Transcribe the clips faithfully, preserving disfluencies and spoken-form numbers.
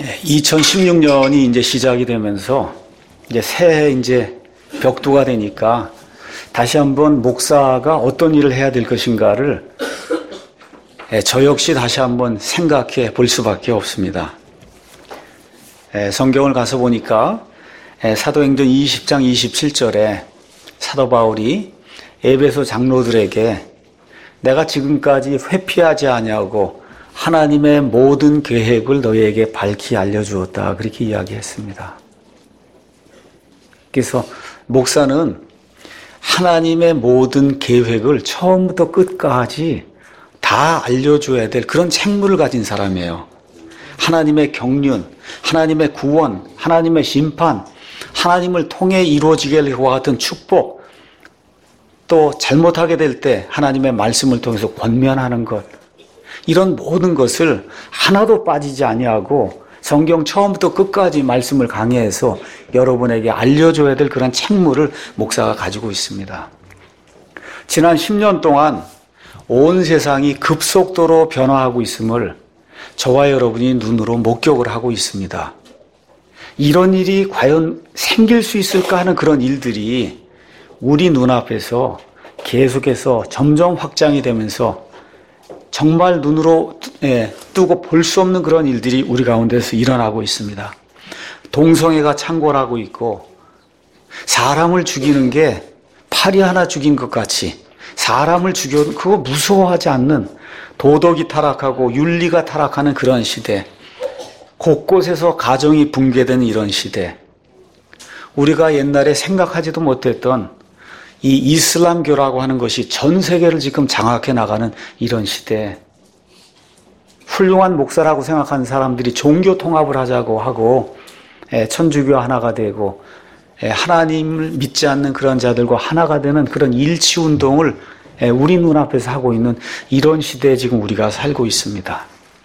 이천십육 년이 이제 시작이 되면서 이제 새해 이제 벽두가 되니까 다시 한번 목사가 어떤 일을 해야 될 것인가를 저 역시 다시 한번 생각해 볼 수밖에 없습니다. 성경을 가서 보니까 사도행전 이십 장 이십칠 절에 사도 바울이 에베소 장로들에게 내가 지금까지 회피하지 아니하고 하나님의 모든 계획을 너희에게 밝히 알려주었다. 그렇게 이야기했습니다. 그래서 목사는 하나님의 모든 계획을 처음부터 끝까지 다 알려줘야 될 그런 책무를 가진 사람이에요. 하나님의 경륜, 하나님의 구원, 하나님의 심판, 하나님을 통해 이루어지게 될 것과 같은 축복, 또 잘못하게 될 때 하나님의 말씀을 통해서 권면하는 것, 이런 모든 것을 하나도 빠지지 아니하고 성경 처음부터 끝까지 말씀을 강해해서 여러분에게 알려줘야 될 그런 책무를 목사가 가지고 있습니다. 지난 십 년 동안 온 세상이 급속도로 변화하고 있음을 저와 여러분이 눈으로 목격을 하고 있습니다. 이런 일이 과연 생길 수 있을까 하는 그런 일들이 우리 눈앞에서 계속해서 점점 확장이 되면서 정말 눈으로 뜨고 볼 수 없는 그런 일들이 우리 가운데서 일어나고 있습니다. 동성애가 창궐하고 있고 사람을 죽이는 게 파리 하나 죽인 것 같이 사람을 죽여도 그거 무서워하지 않는 도덕이 타락하고 윤리가 타락하는 그런 시대, 곳곳에서 가정이 붕괴되는 이런 시대, 우리가 옛날에 생각하지도 못했던 이 이슬람교라고 하는 것이 전 세계를 지금 장악해 나가는 이런 시대, 훌륭한 목사라고 생각하는 사람들이 종교 통합을 하자고 하고 천주교 하나가 되고 하나님을 믿지 않는 그런 자들과 하나가 되는 그런 일치운동을 우리 눈앞에서 하고 있는 이런 시대에 지금 우리가 살고 있습니다.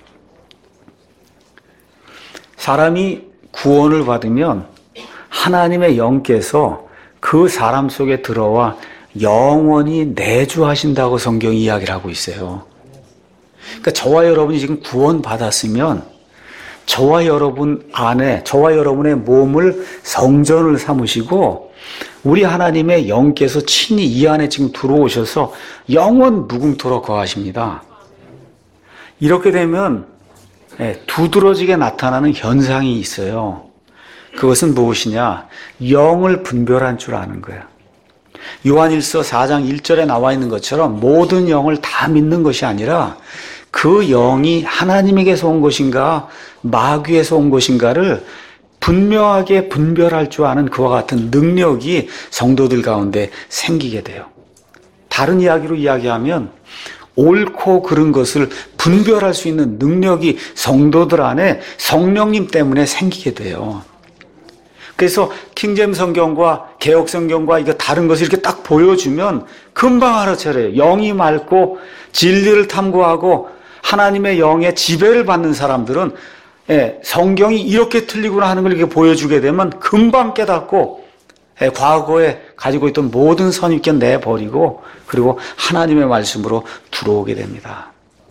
사람이 구원을 받으면 하나님의 영께서 그 사람 속에 들어와 영원히 내주하신다고 성경이 이야기를 하고 있어요. 그러니까 저와 여러분이 지금 구원 받았으면 저와 여러분 안에, 저와 여러분의 몸을 성전을 삼으시고 우리 하나님의 영께서 친히 이 안에 지금 들어오셔서 영원 무궁토록 거하십니다. 이렇게 되면 두드러지게 나타나는 현상이 있어요. 그것은 무엇이냐? 영을 분별한 줄 아는 거예요. 요한일서 사 장 일 절에 나와 있는 것처럼 모든 영을 다 믿는 것이 아니라 그 영이 하나님에게서 온 것인가 마귀에서 온 것인가를 분명하게 분별할 줄 아는 그와 같은 능력이 성도들 가운데 생기게 돼요. 다른 이야기로 이야기하면 옳고 그른 것을 분별할 수 있는 능력이 성도들 안에 성령님 때문에 생기게 돼요. 그래서 킹제임 성경과 개역 성경과 이거 다른 것을 이렇게 딱 보여주면 금방 알아차려요. 영이 맑고 진리를 탐구하고 하나님의 영의 지배를 받는 사람들은 예, 성경이 이렇게 틀리구나 하는 걸 이렇게 보여주게 되면 금방 깨닫고 예, 과거에 가지고 있던 모든 선입견 내버리고 그리고 하나님의 말씀으로 들어오게 됩니다.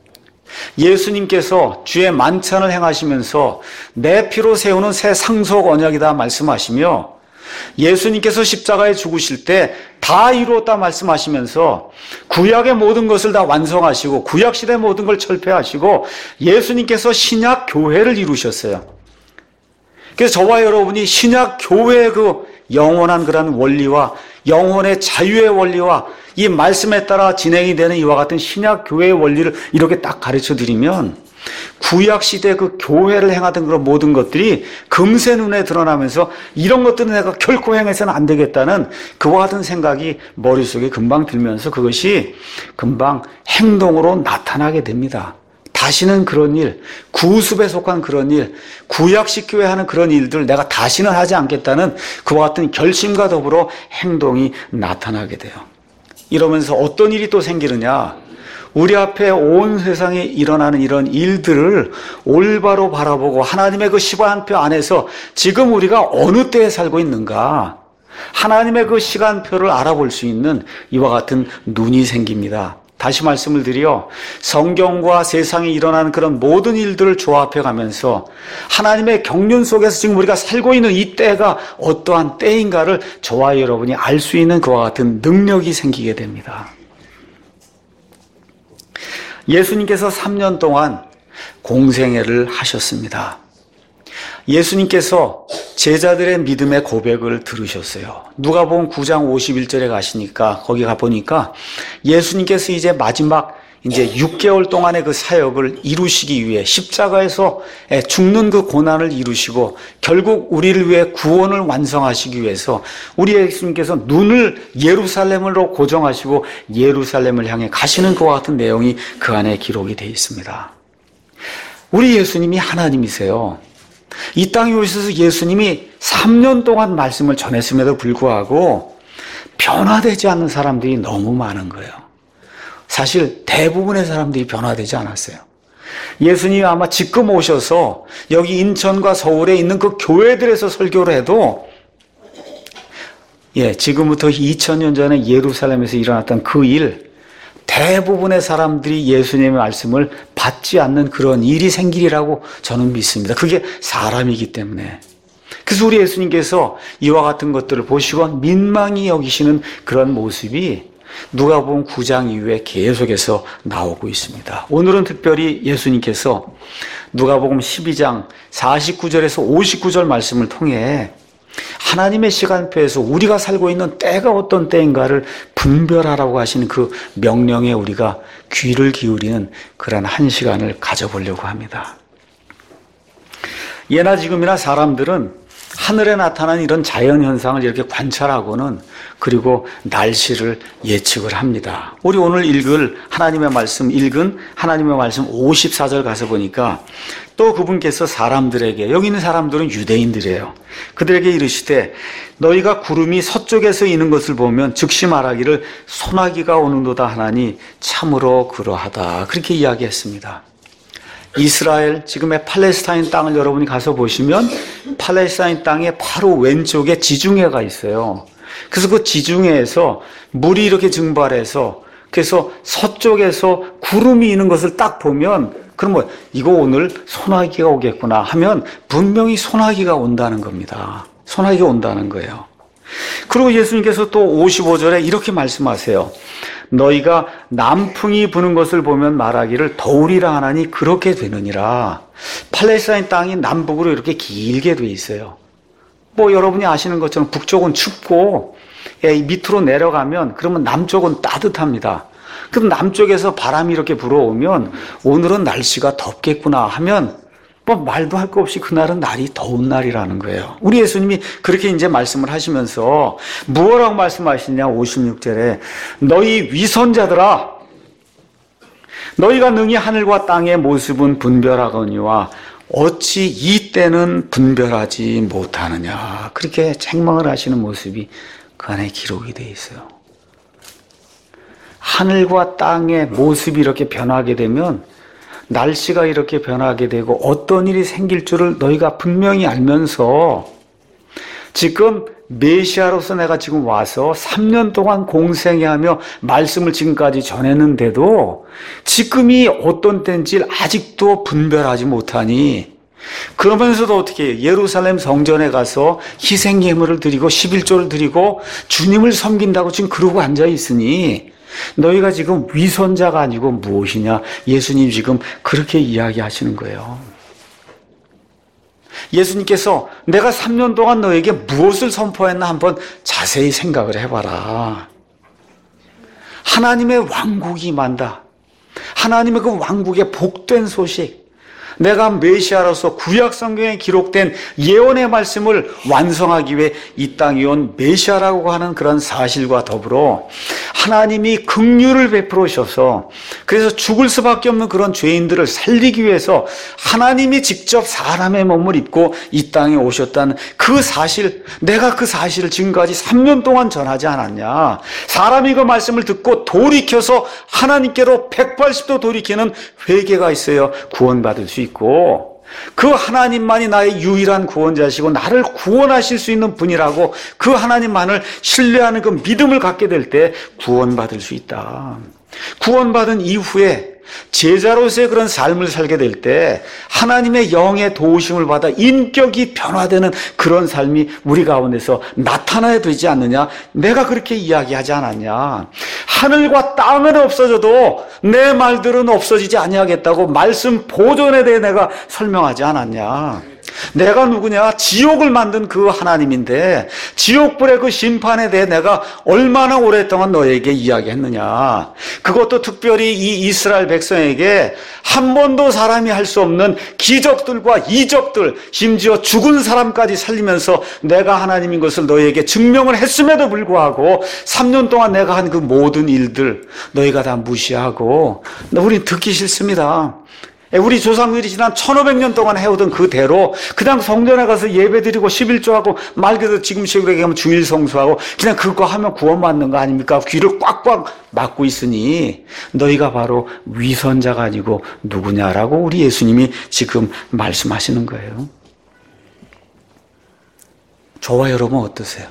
예수님께서 주의 만찬을 행하시면서 내 피로 세우는 새 상속 언약이다 말씀하시며 예수님께서 십자가에 죽으실 때 다 이루었다 말씀하시면서 구약의 모든 것을 다 완성하시고 구약시대의 모든 걸 철폐하시고 예수님께서 신약 교회를 이루셨어요. 그래서 저와 여러분이 신약 교회의 그 영원한 그런 원리와 영혼의 자유의 원리와 이 말씀에 따라 진행이 되는 이와 같은 신약 교회의 원리를 이렇게 딱 가르쳐 드리면 구약 시대 그 교회를 행하던 그런 모든 것들이 금세 눈에 드러나면서 이런 것들은 내가 결코 행해서는 안 되겠다는 그와 같은 생각이 머릿속에 금방 들면서 그것이 금방 행동으로 나타나게 됩니다. 다시는 그런 일, 구습에 속한 그런 일, 구약식 교회 하는 그런 일들 내가 다시는 하지 않겠다는 그와 같은 결심과 더불어 행동이 나타나게 돼요. 이러면서 어떤 일이 또 생기느냐? 우리 앞에 온 세상에 일어나는 이런 일들을 올바로 바라보고 하나님의 그 시간표 안에서 지금 우리가 어느 때에 살고 있는가? 하나님의 그 시간표를 알아볼 수 있는 이와 같은 눈이 생깁니다. 다시 말씀을 드려 성경과 세상에 일어나는 그런 모든 일들을 조합해 가면서 하나님의 경륜 속에서 지금 우리가 살고 있는 이 때가 어떠한 때인가를 저와 여러분이 알 수 있는 그와 같은 능력이 생기게 됩니다. 예수님께서 삼 년 동안 공생애를 하셨습니다. 예수님께서 제자들의 믿음의 고백을 들으셨어요. 누가복음 구 장 오십일 절에 가시니까 거기 가보니까 예수님께서 이제 마지막 이제 육 개월 동안의 그 사역을 이루시기 위해 십자가에서 죽는 그 고난을 이루시고 결국 우리를 위해 구원을 완성하시기 위해서 우리 예수님께서 눈을 예루살렘으로 고정하시고 예루살렘을 향해 가시는 것과 같은 내용이 그 안에 기록이 되어 있습니다. 우리 예수님이 하나님이세요. 이 땅에 오셔서 예수님이 삼 년 동안 말씀을 전했음에도 불구하고 변화되지 않는 사람들이 너무 많은 거예요. 사실 대부분의 사람들이 변화되지 않았어요. 예수님이 아마 지금 오셔서 여기 인천과 서울에 있는 그 교회들에서 설교를 해도 예, 지금부터 이천 년 전에 예루살렘에서 일어났던 그 일, 대부분의 사람들이 예수님의 말씀을 받지 않는 그런 일이 생기리라고 저는 믿습니다. 그게 사람이기 때문에. 그래서 우리 예수님께서 이와 같은 것들을 보시고 민망히 여기시는 그런 모습이 누가복음 구 장 이후에 계속해서 나오고 있습니다. 오늘은 특별히 예수님께서 누가복음 십이 장 사십구 절에서 오십구 절 말씀을 통해 하나님의 시간표에서 우리가 살고 있는 때가 어떤 때인가를 분별하라고 하시는 그 명령에 우리가 귀를 기울이는 그런 한 시간을 가져보려고 합니다. 예나 지금이나 사람들은 하늘에 나타난 이런 자연현상을 이렇게 관찰하고는 그리고 날씨를 예측을 합니다. 우리 오늘 읽을 하나님의 말씀, 읽은 하나님의 말씀 오십사 절 가서 보니까 또 그분께서 사람들에게, 여기 있는 사람들은 유대인들이에요. 그들에게 이르시되 너희가 구름이 서쪽에서 이는 것을 보면 즉시 말하기를 소나기가 오는도다 하나니 참으로 그러하다. 그렇게 이야기했습니다. 이스라엘, 지금의 팔레스타인 땅을 여러분이 가서 보시면 팔레스타인 땅의 바로 왼쪽에 지중해가 있어요. 그래서 그 지중해에서 물이 이렇게 증발해서 그래서 서쪽에서 구름이 있는 것을 딱 보면 그러면 이거 오늘 소나기가 오겠구나 하면 분명히 소나기가 온다는 겁니다. 소나기가 온다는 거예요. 그리고 예수님께서 또 오십오 절에 이렇게 말씀하세요. 너희가 남풍이 부는 것을 보면 말하기를 더우리라 하나니 그렇게 되느니라. 팔레스타인 땅이 남북으로 이렇게 길게 돼 있어요. 뭐 여러분이 아시는 것처럼 북쪽은 춥고 밑으로 내려가면 그러면 남쪽은 따뜻합니다. 그럼 남쪽에서 바람이 이렇게 불어오면 오늘은 날씨가 덥겠구나 하면 뭐 말도 할 거 없이 그날은 날이 더운 날이라는 거예요. 우리 예수님이 그렇게 이제 말씀을 하시면서 무엇라고 말씀하시냐 오십육 절에 너희 위선자들아 너희가 능히 하늘과 땅의 모습은 분별하거니와 어찌 이 때는 분별하지 못하느냐. 그렇게 책망을 하시는 모습이 그 안에 기록이 되어 있어요. 하늘과 땅의 모습이 이렇게 변하게 되면 날씨가 이렇게 변하게 되고 어떤 일이 생길 줄을 너희가 분명히 알면서 지금 메시아로서 내가 지금 와서 삼 년 동안 공생애하며 말씀을 지금까지 전했는데도 지금이 어떤 때인지 아직도 분별하지 못하니 그러면서도 어떻게 해요? 예루살렘 성전에 가서 희생 예물을 드리고 십일조를 드리고 주님을 섬긴다고 지금 그러고 앉아 있으니 너희가 지금 위선자가 아니고 무엇이냐? 예수님 지금 그렇게 이야기하시는 거예요. 예수님께서 내가 삼 년 동안 너에게 무엇을 선포했나 한번 자세히 생각을 해봐라. 하나님의 왕국이 임한다. 하나님의 그 왕국의 복된 소식. 내가 메시아로서 구약 성경에 기록된 예언의 말씀을 완성하기 위해 이 땅에 온 메시아라고 하는 그런 사실과 더불어 하나님이 긍휼을 베풀으셔서 그래서 죽을 수밖에 없는 그런 죄인들을 살리기 위해서 하나님이 직접 사람의 몸을 입고 이 땅에 오셨다는 그 사실, 내가 그 사실을 지금까지 삼 년 동안 전하지 않았냐. 사람이 그 말씀을 듣고 돌이켜서 하나님께로 백팔십 도 돌이키는 회개가 있어야 구원받을 수 있고 그 하나님만이 나의 유일한 구원자시고 나를 구원하실 수 있는 분이라고 그 하나님만을 신뢰하는 그 믿음을 갖게 될 때 구원받을 수 있다. 구원받은 이후에 제자로서의 그런 삶을 살게 될 때 하나님의 영의 도우심을 받아 인격이 변화되는 그런 삶이 우리 가운데서 나타나야 되지 않느냐? 내가 그렇게 이야기하지 않았냐? 하늘과 땅은 없어져도 내 말들은 없어지지 아니하겠다고 말씀 보존에 대해 내가 설명하지 않았냐? 내가 누구냐? 지옥을 만든 그 하나님인데 지옥불의 그 심판에 대해 내가 얼마나 오랫동안 너에게 이야기했느냐? 그것도 특별히 이 이스라엘 백성에게 한 번도 사람이 할 수 없는 기적들과 이적들, 심지어 죽은 사람까지 살리면서 내가 하나님인 것을 너에게 증명을 했음에도 불구하고 삼 년 동안 내가 한 그 모든 일들 너희가 다 무시하고 우린 듣기 싫습니다. 우리 조상들이 지난 천오백 년 동안 해오던 그대로 그냥 성전에 가서 예배드리고 십일조하고 말 그대로 지금 시국에 가면 주일 성수하고 그냥 그거 하면 구원받는 거 아닙니까? 귀를 꽉꽉 막고 있으니 너희가 바로 위선자가 아니고 누구냐라고 우리 예수님이 지금 말씀하시는 거예요. 저와 여러분 어떠세요?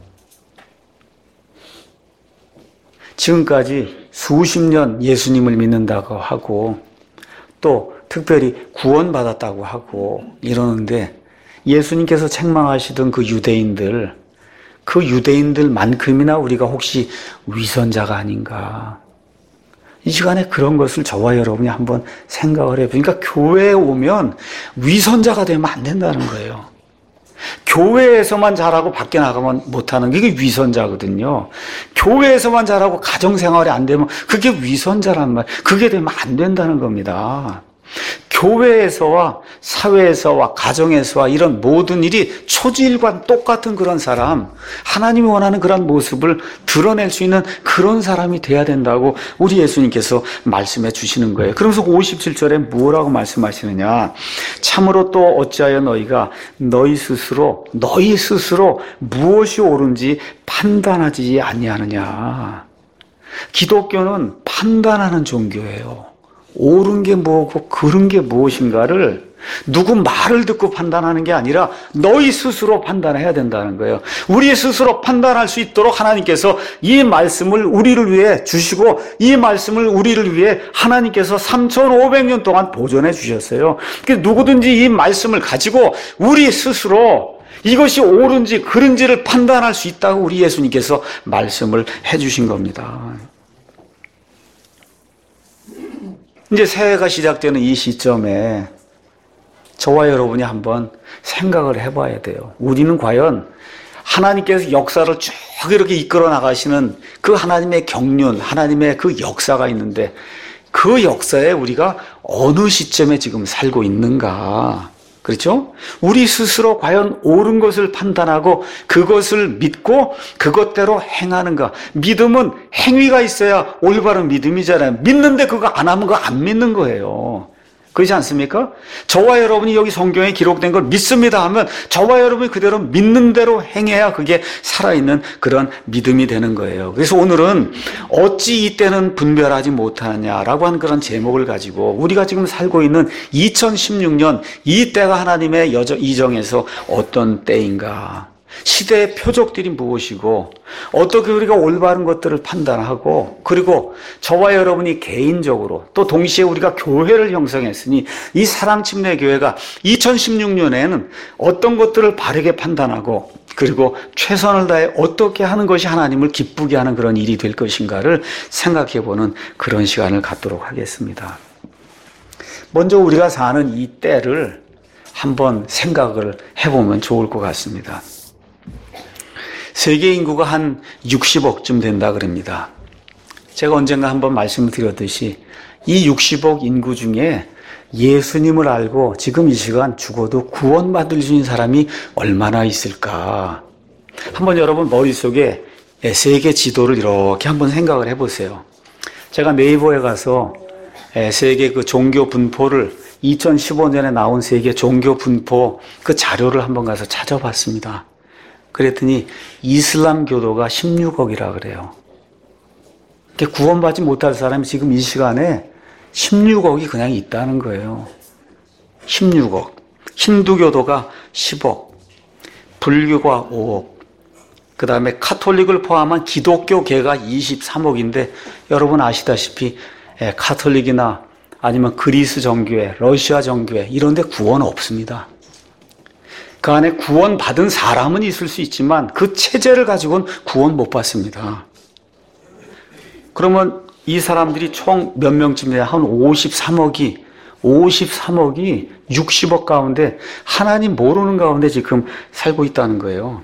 지금까지 수십 년 예수님을 믿는다고 하고 또 특별히 구원받았다고 하고 이러는데 예수님께서 책망하시던 그 유대인들, 그 유대인들만큼이나 우리가 혹시 위선자가 아닌가? 이 시간에 그런 것을 저와 여러분이 한번 생각을 해보니까 그러니까 교회에 오면 위선자가 되면 안 된다는 거예요. 교회에서만 잘하고 밖에 나가면 못하는 게 위선자거든요. 교회에서만 잘하고 가정생활이 안 되면 그게 위선자란 말, 그게 되면 안 된다는 겁니다. 교회에서와 사회에서와 가정에서와 이런 모든 일이 초지일관 똑같은 그런 사람, 하나님이 원하는 그런 모습을 드러낼 수 있는 그런 사람이 돼야 된다고 우리 예수님께서 말씀해 주시는 거예요. 그러면서 오십칠 절에 뭐라고 말씀하시느냐? 참으로 또 어찌하여 너희가 너희 스스로 너희 스스로 무엇이 옳은지 판단하지 아니하느냐? 기독교는 판단하는 종교예요. 옳은 게 뭐고 그른 게 무엇인가를 누구 말을 듣고 판단하는 게 아니라 너희 스스로 판단해야 된다는 거예요. 우리 스스로 판단할 수 있도록 하나님께서 이 말씀을 우리를 위해 주시고 이 말씀을 우리를 위해 하나님께서 삼천오백 년 동안 보존해 주셨어요. 그러니까 누구든지 이 말씀을 가지고 우리 스스로 이것이 옳은지 그른지를 판단할 수 있다고 우리 예수님께서 말씀을 해 주신 겁니다. 이제 새해가 시작되는 이 시점에 저와 여러분이 한번 생각을 해봐야 돼요. 우리는 과연 하나님께서 역사를 쭉 이렇게 이끌어 나가시는 그 하나님의 경륜, 하나님의 그 역사가 있는데 그 역사에 우리가 어느 시점에 지금 살고 있는가? 그렇죠? 우리 스스로 과연 옳은 것을 판단하고 그것을 믿고 그것대로 행하는가? 믿음은 행위가 있어야 올바른 믿음이잖아요. 믿는데 그거 안 하면 그거 안 믿는 거예요. 그렇지 않습니까? 저와 여러분이 여기 성경에 기록된 걸 믿습니다 하면 저와 여러분이 그대로 믿는 대로 행해야 그게 살아있는 그런 믿음이 되는 거예요. 그래서 오늘은 어찌 이때는 분별하지 못하느냐라고 하는 그런 제목을 가지고 우리가 지금 살고 있는 이천십육 년 이 때가 하나님의 여정, 이정에서 어떤 때인가? 시대의 표적들이 무엇이고 어떻게 우리가 올바른 것들을 판단하고 그리고 저와 여러분이 개인적으로 또 동시에 우리가 교회를 형성했으니 이 사랑침례교회가 이천십육 년에는 어떤 것들을 바르게 판단하고 그리고 최선을 다해 어떻게 하는 것이 하나님을 기쁘게 하는 그런 일이 될 것인가를 생각해보는 그런 시간을 갖도록 하겠습니다. 먼저 우리가 사는 이 때를 한번 생각을 해보면 좋을 것 같습니다. 세계 인구가 한 육십억쯤 된다 그럽니다. 제가 언젠가 한번 말씀을 드렸듯이 이 육십억 인구 중에 예수님을 알고 지금 이 시간 죽어도 구원받을 수 있는 사람이 얼마나 있을까? 한번 여러분 머릿속에 세계 지도를 이렇게 한번 생각을 해보세요. 제가 네이버에 가서 세계 그 종교 분포를 이천십오 년에 나온 세계 종교 분포 그 자료를 한번 가서 찾아봤습니다. 그랬더니 이슬람 교도가 십육억이라 그래요. 구원받지 못할 사람이 지금 이 시간에 십육억이 그냥 있다는 거예요. 십육억. 힌두교도가 십억, 불교가 오억, 그 다음에 카톨릭을 포함한 기독교계가 이십삼억인데 여러분 아시다시피 예, 카톨릭이나 아니면 그리스 정교회, 러시아 정교회 이런 데 구원 없습니다. 그 안에 구원 받은 사람은 있을 수 있지만 그 체제를 가지고는 구원 못 받습니다. 그러면 이 사람들이 총 몇 명쯤 돼야 한 오십삼억이 오십삼억이 육십억 가운데 하나님 모르는 가운데 지금 살고 있다는 거예요.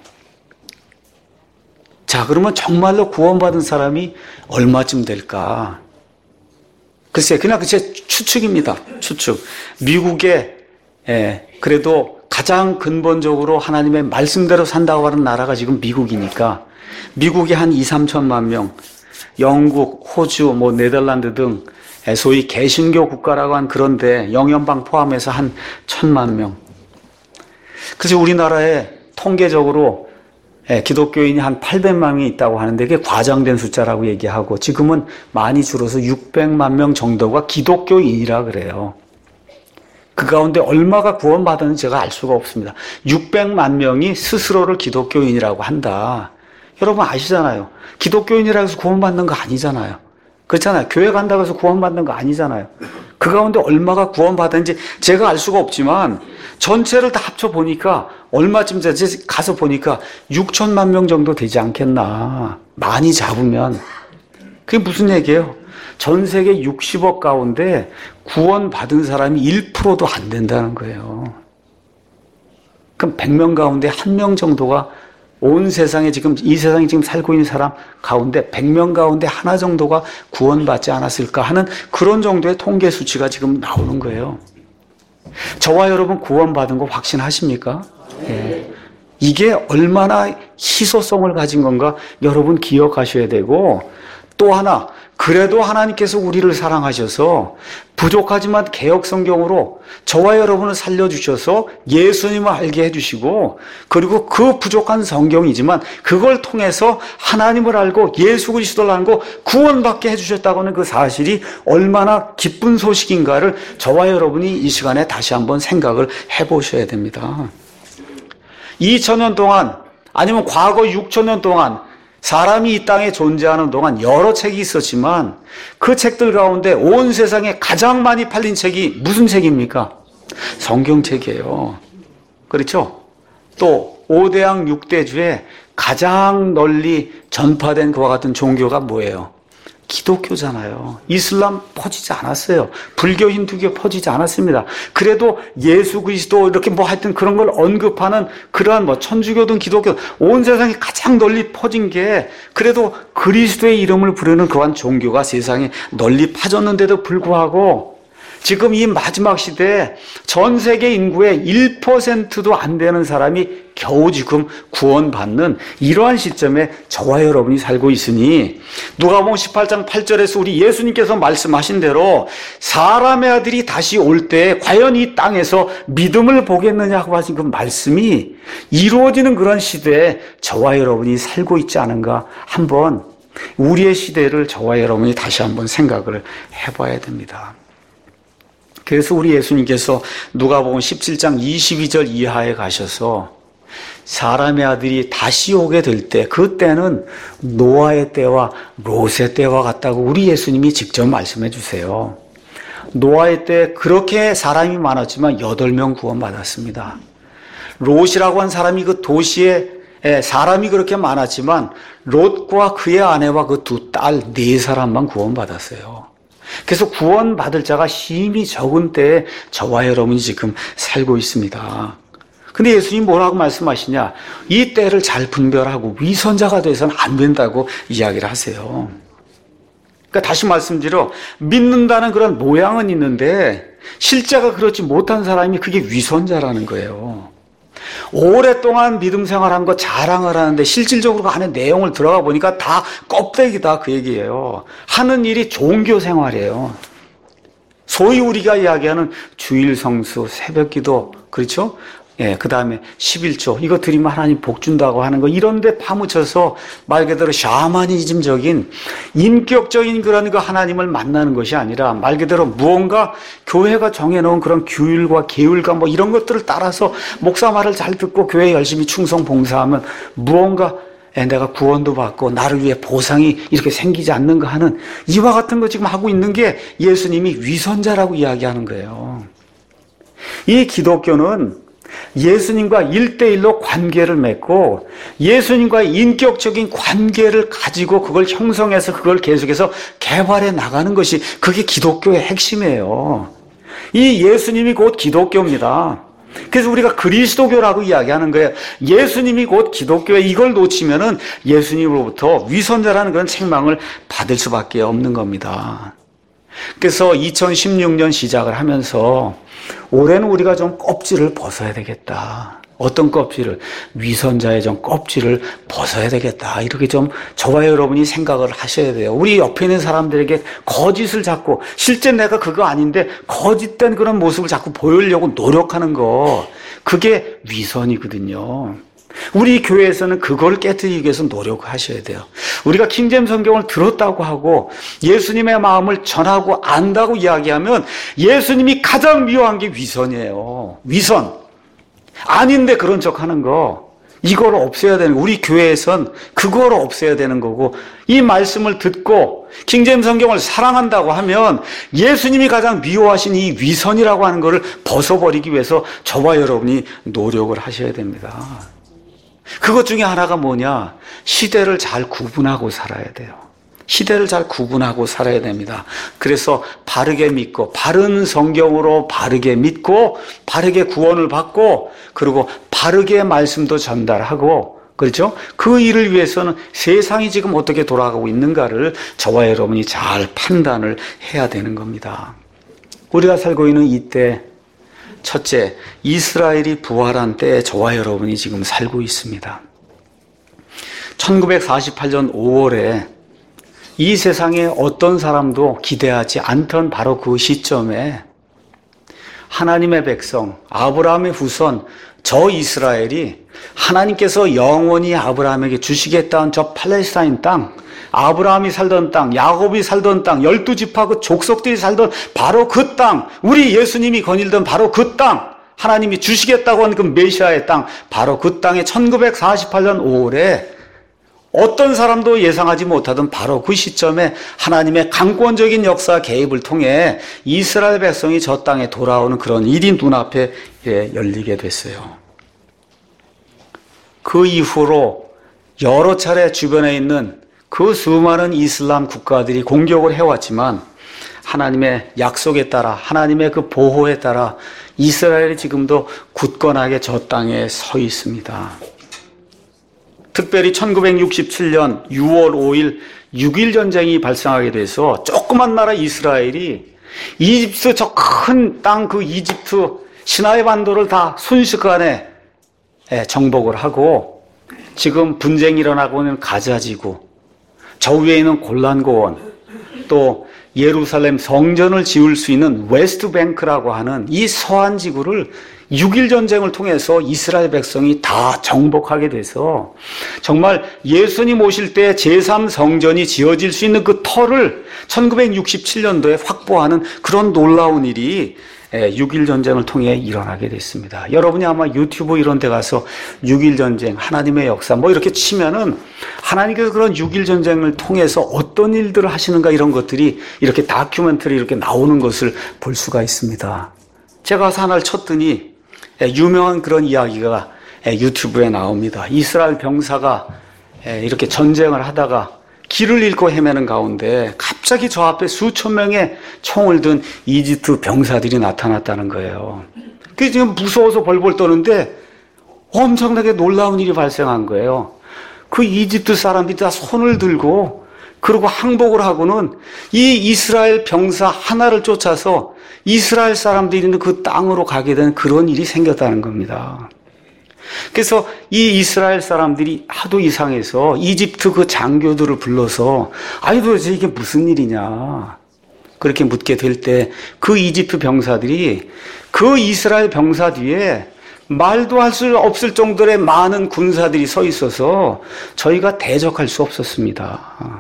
자, 그러면 정말로 구원받은 사람이 얼마쯤 될까? 글쎄, 그냥 제 추측입니다. 추측. 미국에, 예, 그래도 가장 근본적으로 하나님의 말씀대로 산다고 하는 나라가 지금 미국이니까, 미국이 한 이, 삼천만 명, 영국, 호주, 뭐, 네덜란드 등, 소위 개신교 국가라고 한 그런데 영연방 포함해서 한 천만 명. 그래서 우리나라에 통계적으로 예, 기독교인이 한 팔백만 명이 있다고 하는데 그게 과장된 숫자라고 얘기하고 지금은 많이 줄어서 육백만 명 정도가 기독교인이라 그래요. 그 가운데 얼마가 구원받았는지 제가 알 수가 없습니다. 육백만 명이 스스로를 기독교인이라고 한다. 여러분 아시잖아요. 기독교인이라고 해서 구원받는 거 아니잖아요. 그렇잖아요. 교회 간다고 해서 구원받는 거 아니잖아요. 그 가운데 얼마가 구원받았는지 제가 알 수가 없지만 전체를 다 합쳐보니까 얼마쯤 되지 가서 보니까 육천만 명 정도 되지 않겠나. 많이 잡으면. 그게 무슨 얘기예요? 전 세계 육십억 가운데 구원받은 사람이 일 퍼센트도 안 된다는 거예요. 그럼 백 명 가운데 한 명 정도가 온 세상에 지금 이 세상에 지금 살고 있는 사람 가운데 백 명 가운데 하나 정도가 구원받지 않았을까 하는 그런 정도의 통계 수치가 지금 나오는 거예요. 저와 여러분 구원받은 거 확신하십니까? 네. 이게 얼마나 희소성을 가진 건가 여러분 기억하셔야 되고 또 하나 그래도 하나님께서 우리를 사랑하셔서 부족하지만 개역성경으로 저와 여러분을 살려주셔서 예수님을 알게 해주시고 그리고 그 부족한 성경이지만 그걸 통해서 하나님을 알고 예수 그리스도를 알고 구원받게 해주셨다고 하는 그 사실이 얼마나 기쁜 소식인가를 저와 여러분이 이 시간에 다시 한번 생각을 해보셔야 됩니다. 이천 년 동안 아니면 과거 육천 년 동안 사람이 이 땅에 존재하는 동안 여러 책이 있었지만 그 책들 가운데 온 세상에 가장 많이 팔린 책이 무슨 책입니까? 성경책이에요. 그렇죠? 또 오대양 육대주에 가장 널리 전파된 그와 같은 종교가 뭐예요? 기독교잖아요. 이슬람 퍼지지 않았어요. 불교, 힌두교 퍼지지 않았습니다. 그래도 예수 그리스도 이렇게 뭐 하여튼 그런 걸 언급하는 그러한 뭐 천주교든 기독교 온 세상에 가장 널리 퍼진 게 그래도 그리스도의 이름을 부르는 그러한 종교가 세상에 널리 퍼졌는데도 불구하고 지금 이 마지막 시대에 전 세계 인구의 일 퍼센트도 안 되는 사람이 겨우 지금 구원받는 이러한 시점에 저와 여러분이 살고 있으니 누가복음 십팔 장 팔 절에서 우리 예수님께서 말씀하신 대로 사람의 아들이 다시 올 때 과연 이 땅에서 믿음을 보겠느냐고 하신 그 말씀이 이루어지는 그런 시대에 저와 여러분이 살고 있지 않은가 한번 우리의 시대를 저와 여러분이 다시 한번 생각을 해봐야 됩니다. 그래서 우리 예수님께서 누가복음 십칠 장 이십이 절 이하에 가셔서 사람의 아들이 다시 오게 될 때 그때는 노아의 때와 롯의 때와 같다고 우리 예수님이 직접 말씀해 주세요. 노아의 때 그렇게 사람이 많았지만 여덟 명 구원받았습니다. 롯이라고 한 사람이 그 도시에 사람이 그렇게 많았지만 롯과 그의 아내와 그 두 딸 네 사람만 구원받았어요. 그래서 구원받을 자가 심히 적은 때에 저와 여러분이 지금 살고 있습니다. 근데 예수님 뭐라고 말씀하시냐? 이 때를 잘 분별하고 위선자가 돼서는 안 된다고 이야기를 하세요. 그러니까 다시 말씀드려 믿는다는 그런 모양은 있는데 실제가 그렇지 못한 사람이 그게 위선자라는 거예요. 오랫동안 믿음 생활한 거 자랑을 하는데 실질적으로 그 안에 내용을 들어가 보니까 다 껍데기다 그 얘기예요. 하는 일이 종교 생활이에요. 소위 우리가 이야기하는 주일 성수, 새벽 기도, 그렇죠? 예, 그 다음에 십일조, 이거 드리면 하나님 복 준다고 하는 거, 이런 데 파묻혀서 말 그대로 샤머니즘적인, 인격적인 그런 그 하나님을 만나는 것이 아니라 말 그대로 무언가 교회가 정해놓은 그런 규율과 계율과 뭐 이런 것들을 따라서 목사 말을 잘 듣고 교회 열심히 충성 봉사하면 무언가 내가 구원도 받고 나를 위해 보상이 이렇게 생기지 않는가 하는 이와 같은 거 지금 하고 있는 게 예수님이 위선자라고 이야기하는 거예요. 이 기독교는 예수님과 일대일로 관계를 맺고 예수님과의 인격적인 관계를 가지고 그걸 형성해서 그걸 계속해서 개발해 나가는 것이 그게 기독교의 핵심이에요. 이 예수님이 곧 기독교입니다. 그래서 우리가 그리스도교라고 이야기하는 거예요. 예수님이 곧 기독교에 이걸 놓치면은 예수님으로부터 위선자라는 그런 책망을 받을 수밖에 없는 겁니다. 그래서 이천십육 년 시작을 하면서 올해는 우리가 좀 껍질을 벗어야 되겠다. 어떤 껍질을? 위선자의 좀 껍질을 벗어야 되겠다. 이렇게 좀 저와 여러분이 생각을 하셔야 돼요. 우리 옆에 있는 사람들에게 거짓을 자꾸, 실제 내가 그거 아닌데 거짓된 그런 모습을 자꾸 보이려고 노력하는 거, 그게 위선이거든요. 우리 교회에서는 그걸 깨뜨리기 위해서 노력하셔야 돼요. 우리가 킹제임 성경을 들었다고 하고 예수님의 마음을 전하고 안다고 이야기하면 예수님이 가장 미워한 게 위선이에요. 위선. 아닌데 그런 척 하는 거, 이걸 없애야 되는 거. 우리 교회에선 그걸 없애야 되는 거고, 이 말씀을 듣고 킹제임 성경을 사랑한다고 하면 예수님이 가장 미워하신 이 위선이라고 하는 것을 벗어버리기 위해서 저와 여러분이 노력을 하셔야 됩니다. 그것 중에 하나가 뭐냐? 시대를 잘 구분하고 살아야 돼요. 시대를 잘 구분하고 살아야 됩니다. 그래서 바르게 믿고, 바른 성경으로 바르게 믿고, 바르게 구원을 받고, 그리고 바르게 말씀도 전달하고, 그렇죠? 그 일을 위해서는 세상이 지금 어떻게 돌아가고 있는가를 저와 여러분이 잘 판단을 해야 되는 겁니다. 우리가 살고 있는 이때, 첫째, 이스라엘이 부활한 때에 저와 여러분이 지금 살고 있습니다. 천구백사십팔 년 오월에 이 세상에 어떤 사람도 기대하지 않던 바로 그 시점에 하나님의 백성, 아브라함의 후손, 저 이스라엘이 하나님께서 영원히 아브라함에게 주시겠다는 저 팔레스타인 땅, 아브라함이 살던 땅, 야곱이 살던 땅, 열두 지파 그 족속들이 살던 바로 그 땅, 우리 예수님이 거닐던 바로 그 땅, 하나님이 주시겠다고 한 그 메시아의 땅, 바로 그 땅에 천구백사십팔 년 오월에 어떤 사람도 예상하지 못하던 바로 그 시점에 하나님의 강권적인 역사 개입을 통해 이스라엘 백성이 저 땅에 돌아오는 그런 일이 눈앞에 열리게 됐어요. 그 이후로 여러 차례 주변에 있는 그 수많은 이슬람 국가들이 공격을 해왔지만 하나님의 약속에 따라, 하나님의 그 보호에 따라 이스라엘이 지금도 굳건하게 저 땅에 서 있습니다. 특별히 천구백육십칠 년 유월 오일 육일 전쟁이 발생하게 돼서 조그만 나라 이스라엘이 이집트 저 큰 땅 그 이집트 시나이 반도를 다 순식간에 정복을 하고 지금 분쟁이 일어나고 있는 가자지구, 저 위에 있는 골란고원, 또 예루살렘 성전을 지을 수 있는 웨스트뱅크라고 하는 이 서한 지구를 육일 전쟁을 통해서 이스라엘 백성이 다 정복하게 돼서 정말 예수님 오실 때 제삼 성전이 지어질 수 있는 그 터를 천구백육십칠 년도에 확보하는 그런 놀라운 일이 육일 전쟁을 통해 일어나게 됐습니다. 여러분이 아마 유튜브 이런 데 가서 육일 전쟁, 하나님의 역사 뭐 이렇게 치면은 하나님께서 그런 육일 전쟁을 통해서 어떤 일들을 하시는가 이런 것들이 이렇게 다큐멘터리 이렇게 나오는 것을 볼 수가 있습니다. 제가 가서 하나를 쳤더니 유명한 그런 이야기가 유튜브에 나옵니다. 이스라엘 병사가 이렇게 전쟁을 하다가 길을 잃고 헤매는 가운데 갑자기 저 앞에 수천 명의 총을 든 이집트 병사들이 나타났다는 거예요. 그래서 지금 무서워서 벌벌 떠는데 엄청나게 놀라운 일이 발생한 거예요. 그 이집트 사람들이 다 손을 들고 그리고 항복을 하고는 이 이스라엘 병사 하나를 쫓아서 이스라엘 사람들이 있는 그 땅으로 가게 된 그런 일이 생겼다는 겁니다. 그래서 이 이스라엘 사람들이 하도 이상해서 이집트 그 장교들을 불러서 아니 도대체 이게 무슨 일이냐 그렇게 묻게 될 때 그 이집트 병사들이 그 이스라엘 병사 뒤에 말도 할 수 없을 정도의 많은 군사들이 서 있어서 저희가 대적할 수 없었습니다.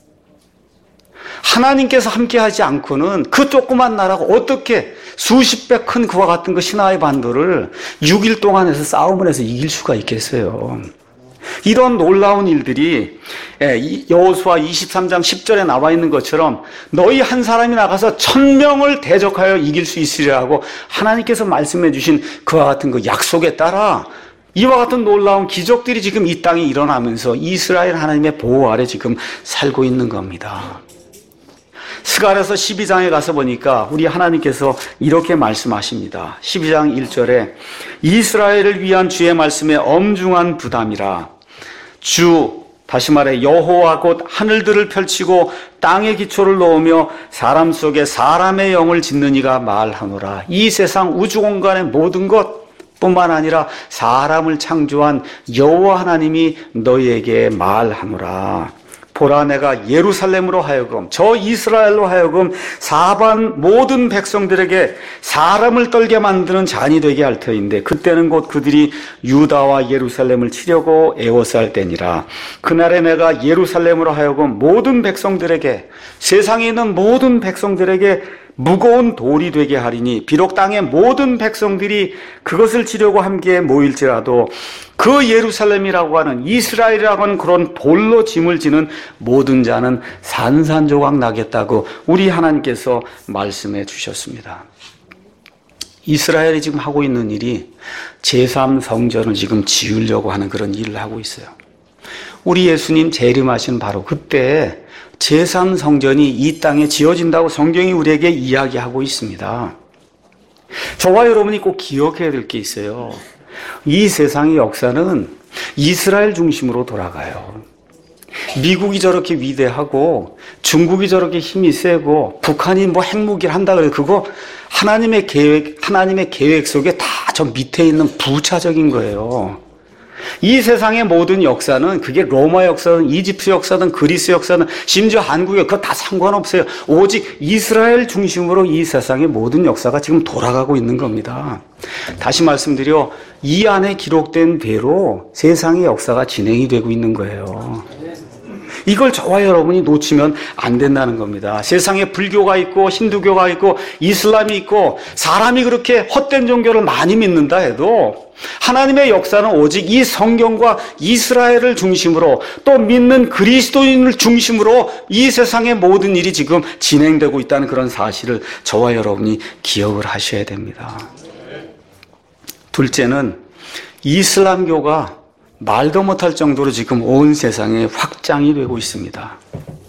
하나님께서 함께하지 않고는 그 조그만 나라가 어떻게 수십 배 큰 그와 같은 그 시나이 반도를 육 일 동안 해서 싸움을 해서 이길 수가 있겠어요. 이런 놀라운 일들이 여호수아 이십삼 장 십 절에 나와 있는 것처럼 너희 한 사람이 나가서 천명을 대적하여 이길 수 있으리라 하고 하나님께서 말씀해 주신 그와 같은 그 약속에 따라 이와 같은 놀라운 기적들이 지금 이 땅에 일어나면서 이스라엘 하나님의 보호 아래 지금 살고 있는 겁니다. 스가랴서 십이 장에 가서 보니까 우리 하나님께서 이렇게 말씀하십니다. 십이 장 일 절에 이스라엘을 위한 주의 말씀에 엄중한 부담이라. 주, 다시 말해 여호와 곧 하늘들을 펼치고 땅의 기초를 놓으며 사람 속에 사람의 영을 짓는 이가 말하노라. 이 세상 우주 공간의 모든 것 뿐만 아니라 사람을 창조한 여호와 하나님이 너희에게 말하노라. 보라, 내가 예루살렘으로 하여금, 저 이스라엘로 하여금 사방 모든 백성들에게 사람을 떨게 만드는 잔이 되게 할 터인데 그때는 곧 그들이 유다와 예루살렘을 치려고 애워싸 할 때니라. 그날에 내가 예루살렘으로 하여금 모든 백성들에게, 세상에 있는 모든 백성들에게 무거운 돌이 되게 하리니 비록 땅의 모든 백성들이 그것을 치려고 함께 모일지라도 그 예루살렘이라고 하는, 이스라엘이라고 하는 그런 돌로 짐을 지는 모든 자는 산산조각 나겠다고 우리 하나님께서 말씀해 주셨습니다. 이스라엘이 지금 하고 있는 일이 제삼 성전을 지금 지으려고 하는 그런 일을 하고 있어요. 우리 예수님 재림하신 바로 그때 제삼 성전이 이 땅에 지어진다고 성경이 우리에게 이야기하고 있습니다. 저와 여러분이 꼭 기억해야 될 게 있어요. 이 세상의 역사는 이스라엘 중심으로 돌아가요. 미국이 저렇게 위대하고 중국이 저렇게 힘이 세고 북한이 뭐 핵무기를 한다 그래도 그거 하나님의 계획, 하나님의 계획 속에 다 저 밑에 있는 부차적인 거예요. 이 세상의 모든 역사는 그게 로마 역사든 이집트 역사든 그리스 역사든 심지어 한국에 그거 다 상관없어요. 오직 이스라엘 중심으로 이 세상의 모든 역사가 지금 돌아가고 있는 겁니다. 다시 말씀드려 이 안에 기록된 대로 세상의 역사가 진행이 되고 있는 거예요. 이걸 저와 여러분이 놓치면 안 된다는 겁니다. 세상에 불교가 있고 힌두교가 있고 이슬람이 있고 사람이 그렇게 헛된 종교를 많이 믿는다 해도 하나님의 역사는 오직 이 성경과 이스라엘을 중심으로 또 믿는 그리스도인을 중심으로 이 세상의 모든 일이 지금 진행되고 있다는 그런 사실을 저와 여러분이 기억을 하셔야 됩니다. 둘째는 이슬람교가 말도 못할 정도로 지금 온 세상에 확장이 되고 있습니다.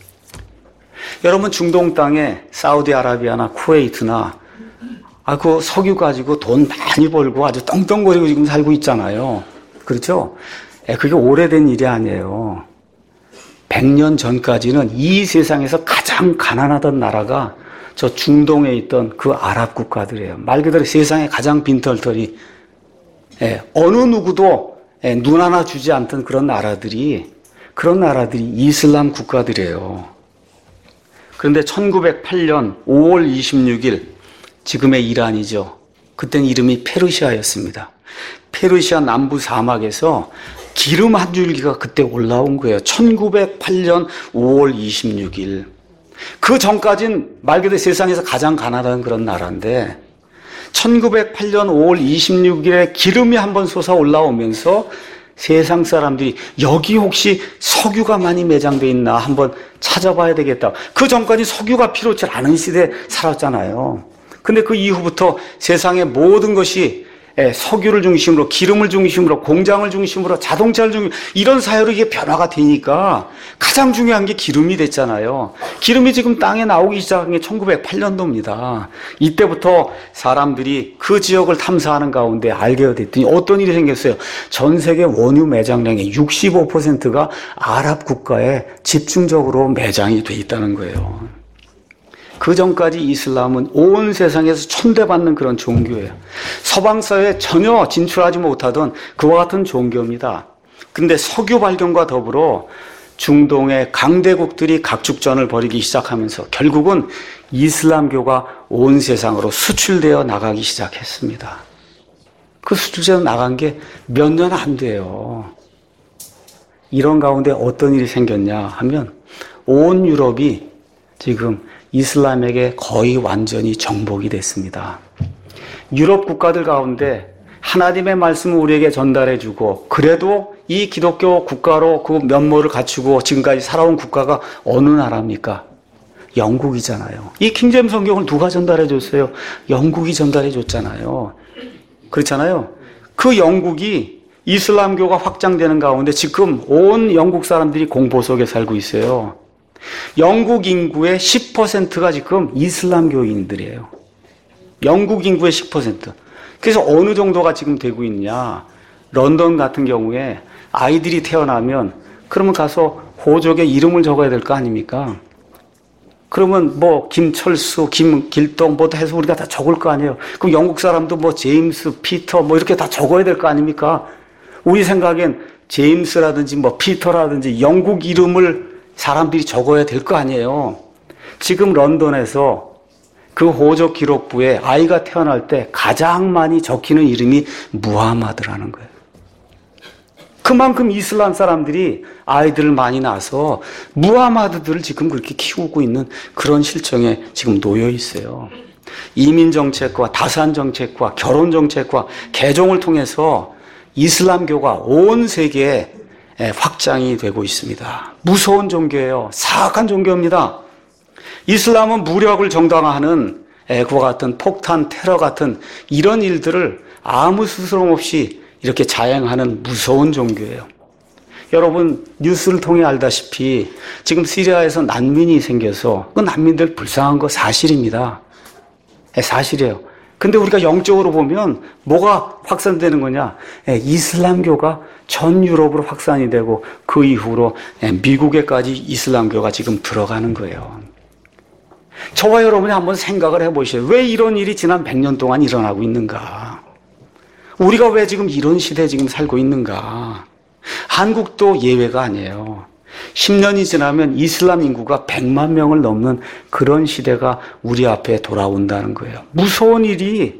여러분 중동 땅에 사우디아라비아나 쿠웨이트나 아, 그 석유 가지고 돈 많이 벌고 아주 떵떵거리고 지금 살고 있잖아요. 그렇죠? 예, 그게 오래된 일이 아니에요. 백 년 전까지는 이 세상에서 가장 가난하던 나라가 저 중동에 있던 그 아랍 국가들이에요. 말 그대로 세상에 가장 빈털터리, 예, 어느 누구도 예, 눈 하나 주지 않던 그런 나라들이, 그런 나라들이 이슬람 국가들이에요. 그런데 천구백팔 년 오월 이십육일, 지금의 이란이죠. 그때는 이름이 페르시아였습니다. 페르시아 남부 사막에서 기름 한 줄기가 그때 올라온 거예요. 천구백팔 년 오월 이십육일. 그 전까진 말 그대로 세상에서 가장 가난한 그런 나라인데 천구백팔 년 오월 이십육일에 기름이 한번 솟아 올라오면서 세상 사람들이 여기 혹시 석유가 많이 매장돼 있나 한번 찾아봐야 되겠다. 그 전까지 석유가 필요치 않은 시대에 살았잖아요. 근데 그 이후부터 세상의 모든 것이 석유를 중심으로, 기름을 중심으로, 공장을 중심으로, 자동차를 중심으로 이런 사회로 이게 변화가 되니까 가장 중요한 게 기름이 됐잖아요. 기름이 지금 땅에 나오기 시작한 게 천구백팔 년도입니다. 이때부터 사람들이 그 지역을 탐사하는 가운데 알게 됐더니 어떤 일이 생겼어요. 전 세계 원유 매장량의 육십오 퍼센트가 아랍 국가에 집중적으로 매장이 돼 있다는 거예요. 그 전까지 이슬람은 온 세상에서 천대받는 그런 종교예요. 서방 사회에 전혀 진출하지 못하던 그와 같은 종교입니다. 그런데 석유 발견과 더불어 중동의 강대국들이 각축전을 벌이기 시작하면서 결국은 이슬람교가 온 세상으로 수출되어 나가기 시작했습니다. 그 수출되어 나간 게 몇 년 안 돼요. 이런 가운데 어떤 일이 생겼냐 하면 온 유럽이 지금 이슬람에게 거의 완전히 정복이 됐습니다. 유럽 국가들 가운데 하나님의 말씀을 우리에게 전달해주고 그래도 이 기독교 국가로 그 면모를 갖추고 지금까지 살아온 국가가 어느 나라입니까? 영국이잖아요. 이 킹제임스 성경을 누가 전달해 줬어요? 영국이 전달해 줬잖아요. 그렇잖아요. 그 영국이 이슬람교가 확장되는 가운데 지금 온 영국 사람들이 공포 속에 살고 있어요. 영국 인구의 십 퍼센트가 지금 이슬람교인들이에요. 영국 인구의 십 퍼센트. 그래서 어느 정도가 지금 되고 있냐. 런던 같은 경우에 아이들이 태어나면 그러면 가서 호적에 이름을 적어야 될 거 아닙니까? 그러면 뭐 김철수, 김길동 뭐 해서 우리가 다 적을 거 아니에요. 그럼 영국 사람도 뭐 제임스, 피터 뭐 이렇게 다 적어야 될 거 아닙니까? 우리 생각엔 제임스라든지 뭐 피터라든지 영국 이름을 사람들이 적어야 될 거 아니에요. 지금 런던에서 그 호적 기록부에 아이가 태어날 때 가장 많이 적히는 이름이 무하마드라는 거예요. 그만큼 이슬람 사람들이 아이들을 많이 낳아서 무하마드들을 지금 그렇게 키우고 있는 그런 실정에 지금 놓여 있어요. 이민 정책과 다산 정책과 결혼 정책과 개종을 통해서 이슬람교가 온 세계에 확장이 되고 있습니다. 무서운 종교예요. 사악한 종교입니다. 이슬람은 무력을 정당화하는 그와 같은 폭탄, 테러 같은 이런 일들을 아무 스스럼 없이 이렇게 자행하는 무서운 종교예요. 여러분 뉴스를 통해 알다시피 지금 시리아에서 난민이 생겨서 그 난민들 불쌍한 거 사실입니다. 사실이에요. 근데 우리가 영적으로 보면 뭐가 확산되는 거냐? 이슬람교가 전 유럽으로 확산이 되고 그 이후로 미국에까지 이슬람교가 지금 들어가는 거예요. 저와 여러분이 한번 생각을 해보세요. 왜 이런 일이 지난 백 년 동안 일어나고 있는가? 우리가 왜 지금 이런 시대에 지금 살고 있는가? 한국도 예외가 아니에요. 십 년이 지나면 이슬람 인구가 백만 명을 넘는 그런 시대가 우리 앞에 돌아온다는 거예요. 무서운 일이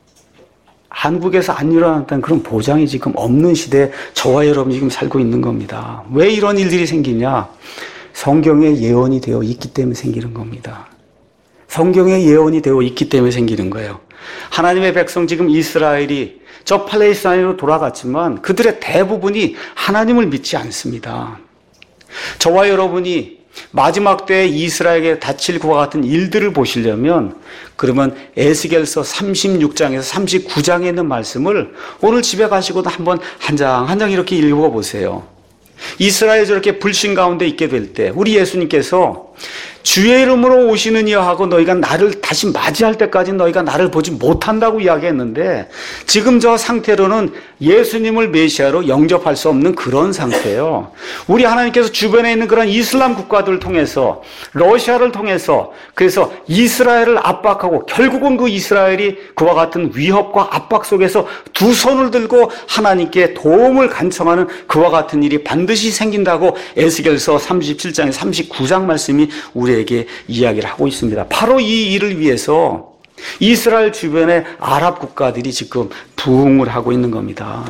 한국에서 안 일어났다는 그런 보장이 지금 없는 시대에 저와 여러분이 지금 살고 있는 겁니다. 왜 이런 일들이 생기냐? 성경에 예언이 되어 있기 때문에 생기는 겁니다. 성경에 예언이 되어 있기 때문에 생기는 거예요. 하나님의 백성 지금 이스라엘이 저 팔레스타인으로 돌아갔지만 그들의 대부분이 하나님을 믿지 않습니다. 저와 여러분이 마지막 때에 이스라엘에게 닥칠 그와 같은 일들을 보시려면 그러면 에스겔서 삼십육 장에서 삼십구 장에 있는 말씀을 오늘 집에 가시고도 한번 한 장 한 장 이렇게 읽어보세요. 이스라엘이 저렇게 불신 가운데 있게 될 때 우리 예수님께서 주의 이름으로 오시는 이여 하고 너희가 나를 다시 맞이할 때까지 너희가 나를 보지 못한다고 이야기했는데 지금 저 상태로는 예수님을 메시아로 영접할 수 없는 그런 상태예요. 우리 하나님께서 주변에 있는 그런 이슬람 국가들을 통해서 러시아를 통해서 그래서 이스라엘을 압박하고 결국은 그 이스라엘이 그와 같은 위협과 압박 속에서 두 손을 들고 하나님께 도움을 간청하는 그와 같은 일이 반드시 생긴다고 에스겔서 삼십칠 장에 삼십구 장 말씀이 우리에게 이야기를 하고 있습니다. 바로 이 일을 위해서 이스라엘 주변의 아랍 국가들이 지금 부흥을 하고 있는 겁니다.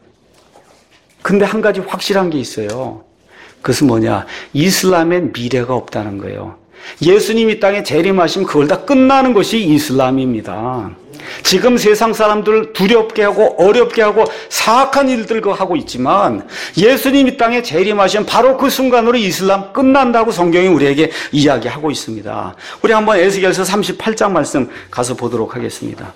근데 한 가지 확실한 게 있어요. 그것은 뭐냐? 이슬람엔 미래가 없다는 거예요. 예수님 이 땅에 재림하시면 그걸 다 끝나는 것이 이슬람입니다. 지금 세상 사람들을 두렵게 하고 어렵게 하고 사악한 일들을 하고 있지만 예수님 이 땅에 재림하시면 바로 그 순간으로 이슬람 끝난다고 성경이 우리에게 이야기하고 있습니다. 우리 한번 에스겔서 삼십팔 장 말씀 가서 보도록 하겠습니다.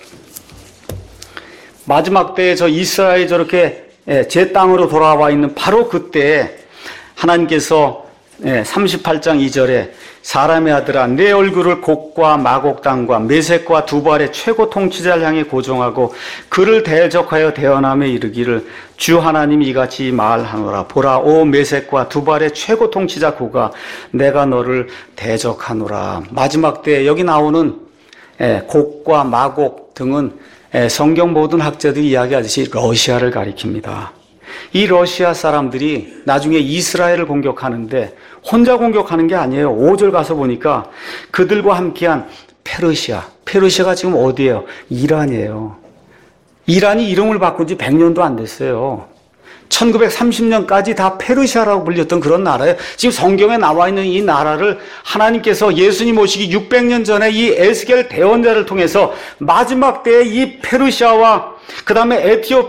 마지막 때에 저 이스라엘이 저렇게 제 땅으로 돌아와 있는 바로 그때 하나님께서 삼십팔 장 이 절에 사람의 아들아 내 얼굴을 곡과 마곡 땅과 메색과 두발의 최고 통치자를 향해 고정하고 그를 대적하여 대언함에 이르기를 주 하나님이 이같이 말하노라 보라 오 메색과 두발의 최고 통치자 고가 내가 너를 대적하노라. 마지막 때 여기 나오는 곡과 마곡 등은 성경 모든 학자들이 이야기하듯이 러시아를 가리킵니다. 이 러시아 사람들이 나중에 이스라엘을 공격하는데 혼자 공격하는 게 아니에요. 오 절 가서 보니까 그들과 함께한 페르시아. 페르시아가 지금 어디예요? 이란이에요. 이란이 이름을 바꾼 지 백 년도 안 됐어요. 천구백삼십 년까지 다 페르시아라고 불렸던 그런 나라예요. 지금 성경에 나와 있는 이 나라를 하나님께서 예수님 오시기 육백 년 전에 이 에스겔 대언자를 통해서 마지막 때에 이 페르시아와 그 다음에 에티오피아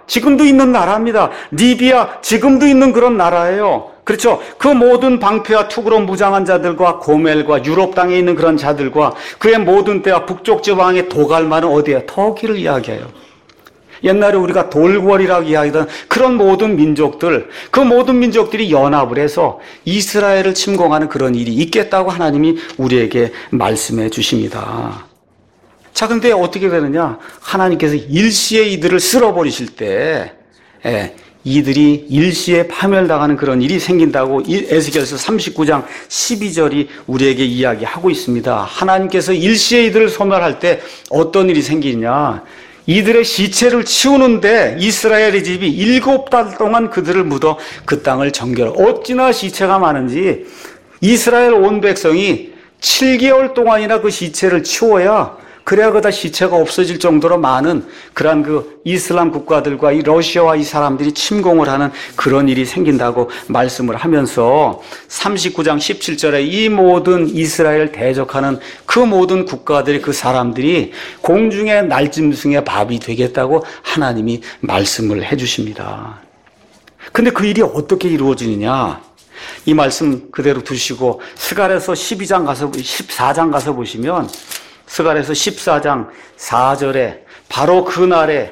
지금도 있는 나라입니다. 리비아 지금도 있는 그런 나라예요. 그렇죠. 그 모든 방패와 투구로 무장한 자들과 고멜과 유럽 땅에 있는 그런 자들과 그의 모든 때와 북쪽 지방의 도갈만은 어디에? 터키를 이야기해요. 옛날에 우리가 돌궐이라고 이야기하던 그런 모든 민족들, 그 모든 민족들이 연합을 해서 이스라엘을 침공하는 그런 일이 있겠다고 하나님이 우리에게 말씀해 주십니다. 자, 근데 어떻게 되느냐? 하나님께서 일시에 이들을 쓸어버리실 때, 예, 이들이 일시에 파멸당하는 그런 일이 생긴다고 에스겔서 삼십구 장 십이 절이 우리에게 이야기하고 있습니다. 하나님께서 일시에 이들을 소멸할 때 어떤 일이 생기냐? 이들의 시체를 치우는데 이스라엘의 집이 일곱 달 동안 그들을 묻어 그 땅을 정결. 어찌나 시체가 많은지 이스라엘 온 백성이 칠 개월 동안이나 그 시체를 치워야 그래야 그다 시체가 없어질 정도로 많은 그러한 그 이슬람 국가들과 이 러시아와 이 사람들이 침공을 하는 그런 일이 생긴다고 말씀을 하면서 삼십구 장 십칠 절에 이 모든 이스라엘 대적하는 그 모든 국가들의 그 사람들이 공중의 날짐승의 밥이 되겠다고 하나님이 말씀을 해 주십니다. 근데 그 일이 어떻게 이루어지느냐? 이 말씀 그대로 두시고 스가랴서 십이 장 가서 십사 장 가서 보시면 스가랴서 십사 장 사 절에 바로 그날에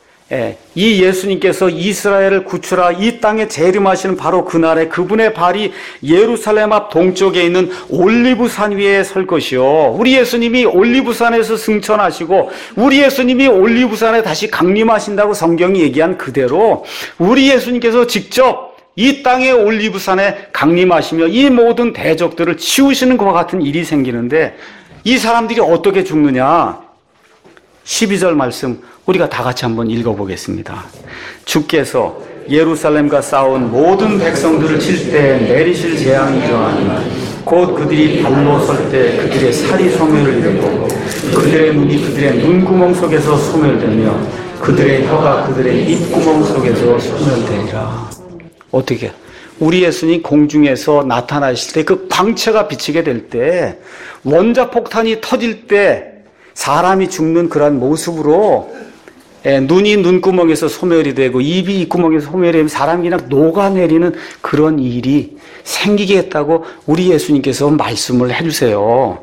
이 예수님께서 이스라엘을 구출하 이 땅에 재림하시는 바로 그날에 그분의 발이 예루살렘 앞 동쪽에 있는 올리브산 위에 설 것이요. 우리 예수님이 올리브산에서 승천하시고 우리 예수님이 올리브산에 다시 강림하신다고 성경이 얘기한 그대로 우리 예수님께서 직접 이 땅의 올리브산에 강림하시며 이 모든 대적들을 치우시는 것과 같은 일이 생기는데 이 사람들이 어떻게 죽느냐? 십이 절 말씀 우리가 다 같이 한번 읽어보겠습니다. 주께서 예루살렘과 싸운 모든 백성들을 칠 때 내리실 재앙이 이러하니 곧 그들이 발로 설 때 그들의 살이 소멸을 이루고 그들의 눈이 그들의 눈구멍 속에서 소멸되며 그들의 혀가 그들의 입구멍 속에서 소멸되리라. 어떻게? 우리 예수님 공중에서 나타나실 때 그 광채가 비치게 될 때 원자폭탄이 터질 때 사람이 죽는 그런 모습으로 눈이 눈구멍에서 소멸이 되고 입이 입구멍에서 소멸이 되면 사람이 그냥 녹아내리는 그런 일이 생기겠다고 우리 예수님께서 말씀을 해주세요.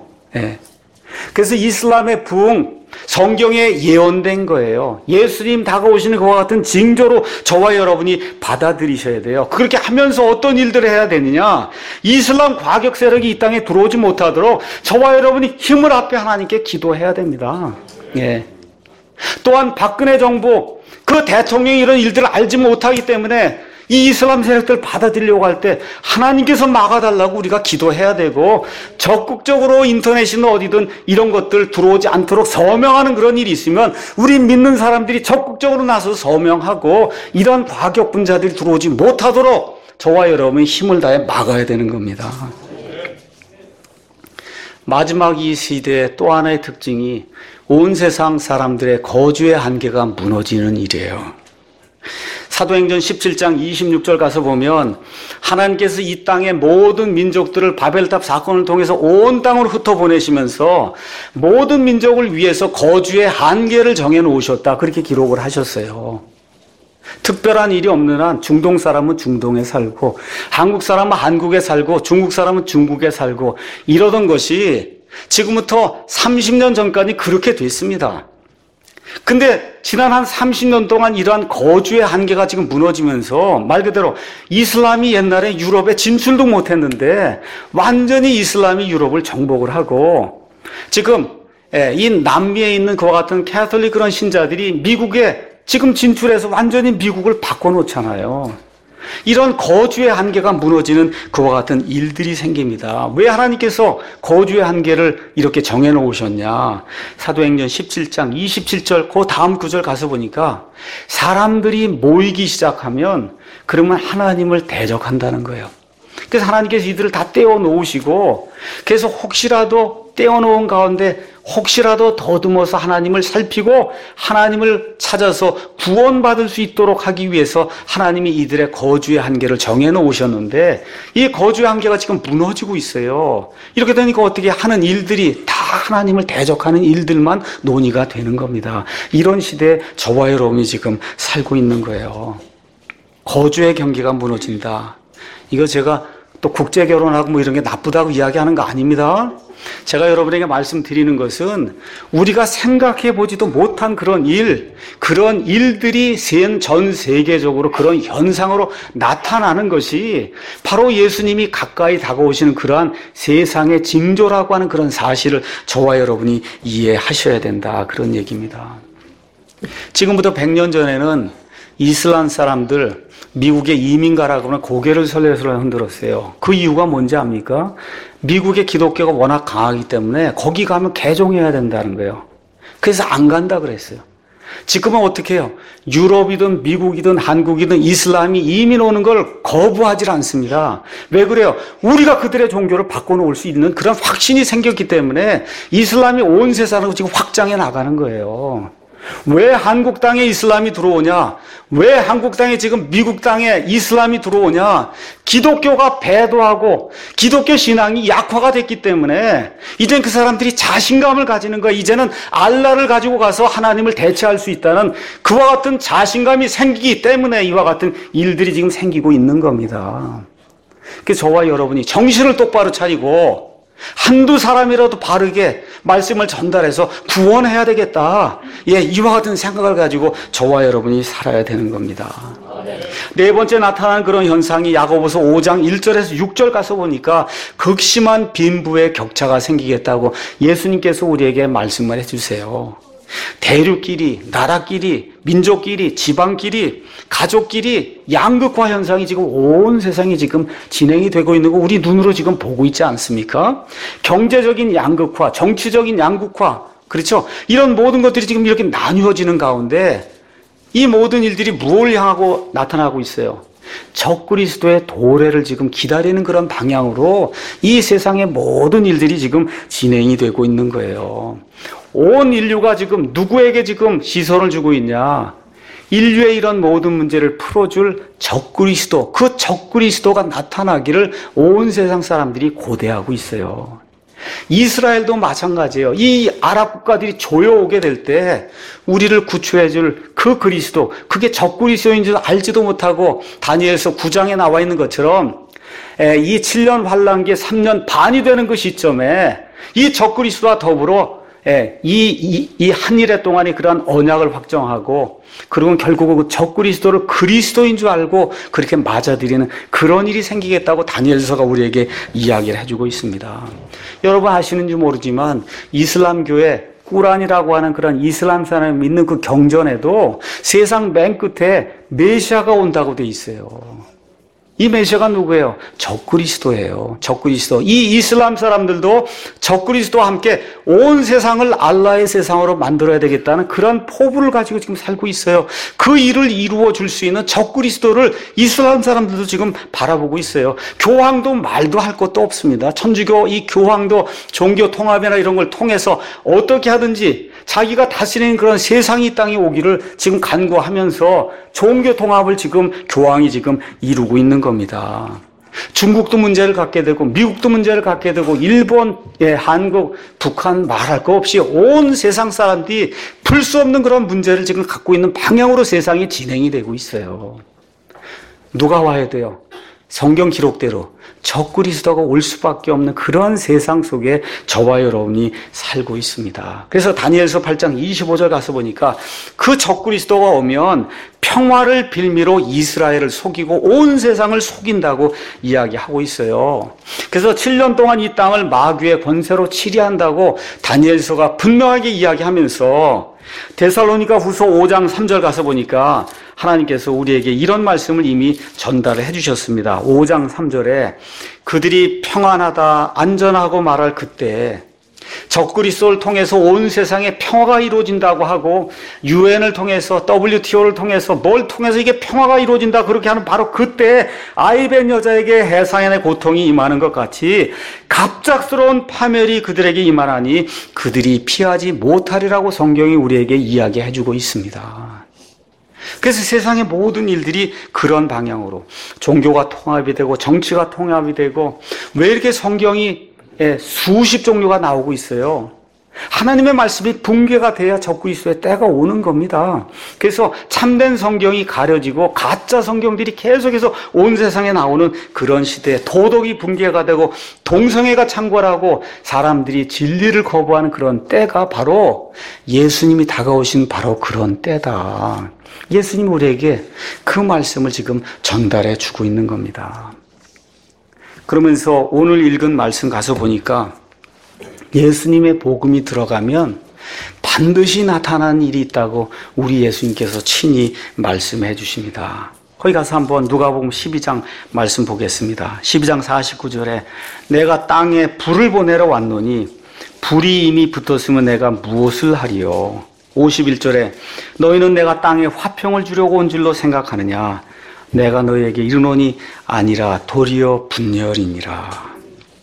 그래서 이슬람의 부흥 성경에 예언된 거예요. 예수님 다가오시는 그와 같은 징조로 저와 여러분이 받아들이셔야 돼요. 그렇게 하면서 어떤 일들을 해야 되느냐? 이슬람 과격 세력이 이 땅에 들어오지 못하도록 저와 여러분이 힘을 합해 하나님께 기도해야 됩니다. 예. 또한 박근혜 정부 그 대통령이 이런 일들을 알지 못하기 때문에 이 이슬람 세력들 받아들이려고 할 때 하나님께서 막아달라고 우리가 기도해야 되고 적극적으로 인터넷이나 어디든 이런 것들 들어오지 않도록 서명하는 그런 일이 있으면 우리 믿는 사람들이 적극적으로 나서서 서명하고 이런 과격분자들이 들어오지 못하도록 저와 여러분이 힘을 다해 막아야 되는 겁니다. 마지막 이 시대의 또 하나의 특징이 온 세상 사람들의 거주의 한계가 무너지는 일이에요. 사도행전 십칠 장 이십육 절 가서 보면 하나님께서 이 땅의 모든 민족들을 바벨탑 사건을 통해서 온 땅으로 흩어보내시면서 모든 민족을 위해서 거주의 한계를 정해놓으셨다. 그렇게 기록을 하셨어요. 특별한 일이 없는 한 중동 사람은 중동에 살고 한국 사람은 한국에 살고 중국 사람은 중국에 살고 이러던 것이 지금부터 삼십 년 전까지 그렇게 됐습니다. 근데 지난 한 삼십 년 동안 이러한 거주의 한계가 지금 무너지면서 말 그대로 이슬람이 옛날에 유럽에 진출도 못했는데 완전히 이슬람이 유럽을 정복을 하고 지금 이 남미에 있는 그와 같은 캐톨릭 그런 신자들이 미국에 지금 진출해서 완전히 미국을 바꿔놓잖아요. 이런 거주의 한계가 무너지는 그와 같은 일들이 생깁니다. 왜 하나님께서 거주의 한계를 이렇게 정해놓으셨냐? 사도행전 십칠 장 이십칠 절 그 다음 구절 가서 보니까 사람들이 모이기 시작하면 그러면 하나님을 대적한다는 거예요. 그래서 하나님께서 이들을 다 떼어놓으시고, 그래서 혹시라도 떼어놓은 가운데 혹시라도 더듬어서 하나님을 살피고 하나님을 찾아서 구원받을 수 있도록 하기 위해서 하나님이 이들의 거주의 한계를 정해놓으셨는데, 이 거주의 한계가 지금 무너지고 있어요. 이렇게 되니까 어떻게 하는 일들이 다 하나님을 대적하는 일들만 논의가 되는 겁니다. 이런 시대에 저와 여러분이 지금 살고 있는 거예요. 거주의 경계가 무너진다. 이거 제가 또 국제 결혼하고 뭐 이런 게 나쁘다고 이야기하는 거 아닙니다. 제가 여러분에게 말씀드리는 것은 우리가 생각해 보지도 못한 그런 일, 그런 일들이 전 세계적으로 그런 현상으로 나타나는 것이 바로 예수님이 가까이 다가오시는 그러한 세상의 징조라고 하는 그런 사실을 저와 여러분이 이해하셔야 된다. 그런 얘기입니다. 지금부터 백 년 전에는 이슬람 사람들 미국에 이민 가라고 하면 고개를 설레설레 흔들었어요. 그 이유가 뭔지 압니까? 미국의 기독교가 워낙 강하기 때문에 거기 가면 개종해야 된다는 거예요. 그래서 안 간다 그랬어요. 지금은 어떻게 해요? 유럽이든 미국이든 한국이든 이슬람이 이민 오는 걸 거부하지 않습니다. 왜 그래요? 우리가 그들의 종교를 바꿔놓을 수 있는 그런 확신이 생겼기 때문에 이슬람이 온 세상으로 지금 확장해 나가는 거예요. 왜 한국 땅에 이슬람이 들어오냐? 왜 한국 땅에 지금 미국 땅에 이슬람이 들어오냐? 기독교가 배도하고 기독교 신앙이 약화가 됐기 때문에 이젠 그 사람들이 자신감을 가지는 거야. 이제는 알라를 가지고 가서 하나님을 대체할 수 있다는 그와 같은 자신감이 생기기 때문에 이와 같은 일들이 지금 생기고 있는 겁니다. 그래서 저와 여러분이 정신을 똑바로 차리고 한두 사람이라도 바르게 말씀을 전달해서 구원해야 되겠다. 예, 이와 같은 생각을 가지고 저와 여러분이 살아야 되는 겁니다. 네 번째 나타나는 그런 현상이 야고보서 오 장 일 절에서 육 절 가서 보니까 극심한 빈부의 격차가 생기겠다고 예수님께서 우리에게 말씀을 해주세요. 대륙끼리, 나라끼리, 민족끼리, 지방끼리, 가족끼리 양극화 현상이 지금 온 세상에 지금 진행이 되고 있는 거 우리 눈으로 지금 보고 있지 않습니까? 경제적인 양극화, 정치적인 양극화, 그렇죠? 이런 모든 것들이 지금 이렇게 나뉘어지는 가운데 이 모든 일들이 무엇을 향하고 나타나고 있어요? 적그리스도의 도래를 지금 기다리는 그런 방향으로 이 세상의 모든 일들이 지금 진행이 되고 있는 거예요. 온 인류가 지금 누구에게 지금 시선을 주고 있냐? 인류의 이런 모든 문제를 풀어줄 적그리스도, 그 적그리스도가 나타나기를 온 세상 사람들이 고대하고 있어요. 이스라엘도 마찬가지예요. 이 아랍 국가들이 조여오게 될 때 우리를 구출해줄 그 그리스도, 그게 적그리스도인 줄 알지도 못하고 다니엘서 구 장에 나와 있는 것처럼 이 칠 년 환란기에 삼 년 반이 되는 그 시점에 이 적그리스도와 더불어 이, 이, 이 한일의 동안에 그러한 언약을 확정하고 그리고 결국은 그 적그리스도를 그리스도인 줄 알고 그렇게 맞아들이는 그런 일이 생기겠다고 다니엘서가 우리에게 이야기를 해주고 있습니다. 여러분 아시는지 모르지만 이슬람교의 꾸란이라고 하는 그런 이슬람 사람을 믿는 그 경전에도 세상 맨 끝에 메시아가 온다고 돼 있어요. 이 메시아가 누구예요? 적그리스도예요. 적그리스도. 이 이슬람 사람들도 적그리스도와 함께 온 세상을 알라의 세상으로 만들어야 되겠다는 그런 포부를 가지고 지금 살고 있어요. 그 일을 이루어 줄 수 있는 적그리스도를 이슬람 사람들도 지금 바라보고 있어요. 교황도 말도 할 것도 없습니다. 천주교 이 교황도 종교 통합이나 이런 걸 통해서 어떻게 하든지 자기가 다스리는 그런 세상이 이 땅에 오기를 지금 간구하면서 종교 통합을 지금 교황이 지금 이루고 있는 겁니다. 중국도 문제를 갖게 되고 미국도 문제를 갖게 되고 일본, 예, 한국, 북한 말할 거 없이 온 세상 사람들이 풀 수 없는 그런 문제를 지금 갖고 있는 방향으로 세상이 진행이 되고 있어요. 누가 와야 돼요? 성경 기록대로 적그리스도가 올 수밖에 없는 그런 세상 속에 저와 여러분이 살고 있습니다. 그래서 다니엘서 팔 장 이십오 절 가서 보니까 그 적그리스도가 오면 평화를 빌미로 이스라엘을 속이고 온 세상을 속인다고 이야기하고 있어요. 그래서 칠 년 동안 이 땅을 마귀의 권세로 치리한다고 다니엘서가 분명하게 이야기하면서 데살로니가 후서 오 장 삼 절 가서 보니까 하나님께서 우리에게 이런 말씀을 이미 전달을 해주셨습니다. 오 장 삼 절에 그들이 평안하다 안전하고 말할 그때 적그리스도를 통해서 온 세상에 평화가 이루어진다고 하고 유엔을 통해서 더블유티오를 통해서 뭘 통해서 이게 평화가 이루어진다 그렇게 하는 바로 그때 아이벤 여자에게 해산의 고통이 임하는 것 같이 갑작스러운 파멸이 그들에게 임하나니 그들이 피하지 못하리라고 성경이 우리에게 이야기해주고 있습니다. 그래서 세상의 모든 일들이 그런 방향으로 종교가 통합이 되고 정치가 통합이 되고 왜 이렇게 성경이 수십 종류가 나오고 있어요. 하나님의 말씀이 붕괴가 돼야 적그리스도의 때가 오는 겁니다. 그래서 참된 성경이 가려지고 가짜 성경들이 계속해서 온 세상에 나오는 그런 시대에 도덕이 붕괴가 되고 동성애가 창궐하고 사람들이 진리를 거부하는 그런 때가 바로 예수님이 다가오신 바로 그런 때다. 예수님이 우리에게 그 말씀을 지금 전달해 주고 있는 겁니다. 그러면서 오늘 읽은 말씀 가서 보니까 예수님의 복음이 들어가면 반드시 나타나는 일이 있다고 우리 예수님께서 친히 말씀해 주십니다. 거기 가서 한번 누가복음 십이 장 말씀 보겠습니다. 십이 장 사십구 절에 내가 땅에 불을 보내러 왔노니 불이 이미 붙었으면 내가 무엇을 하리요. 오십일 절에 너희는 내가 땅에 화평을 주려고 온 줄로 생각하느냐. 내가 너희에게 이르노니 아니라 도리어 분열이니라.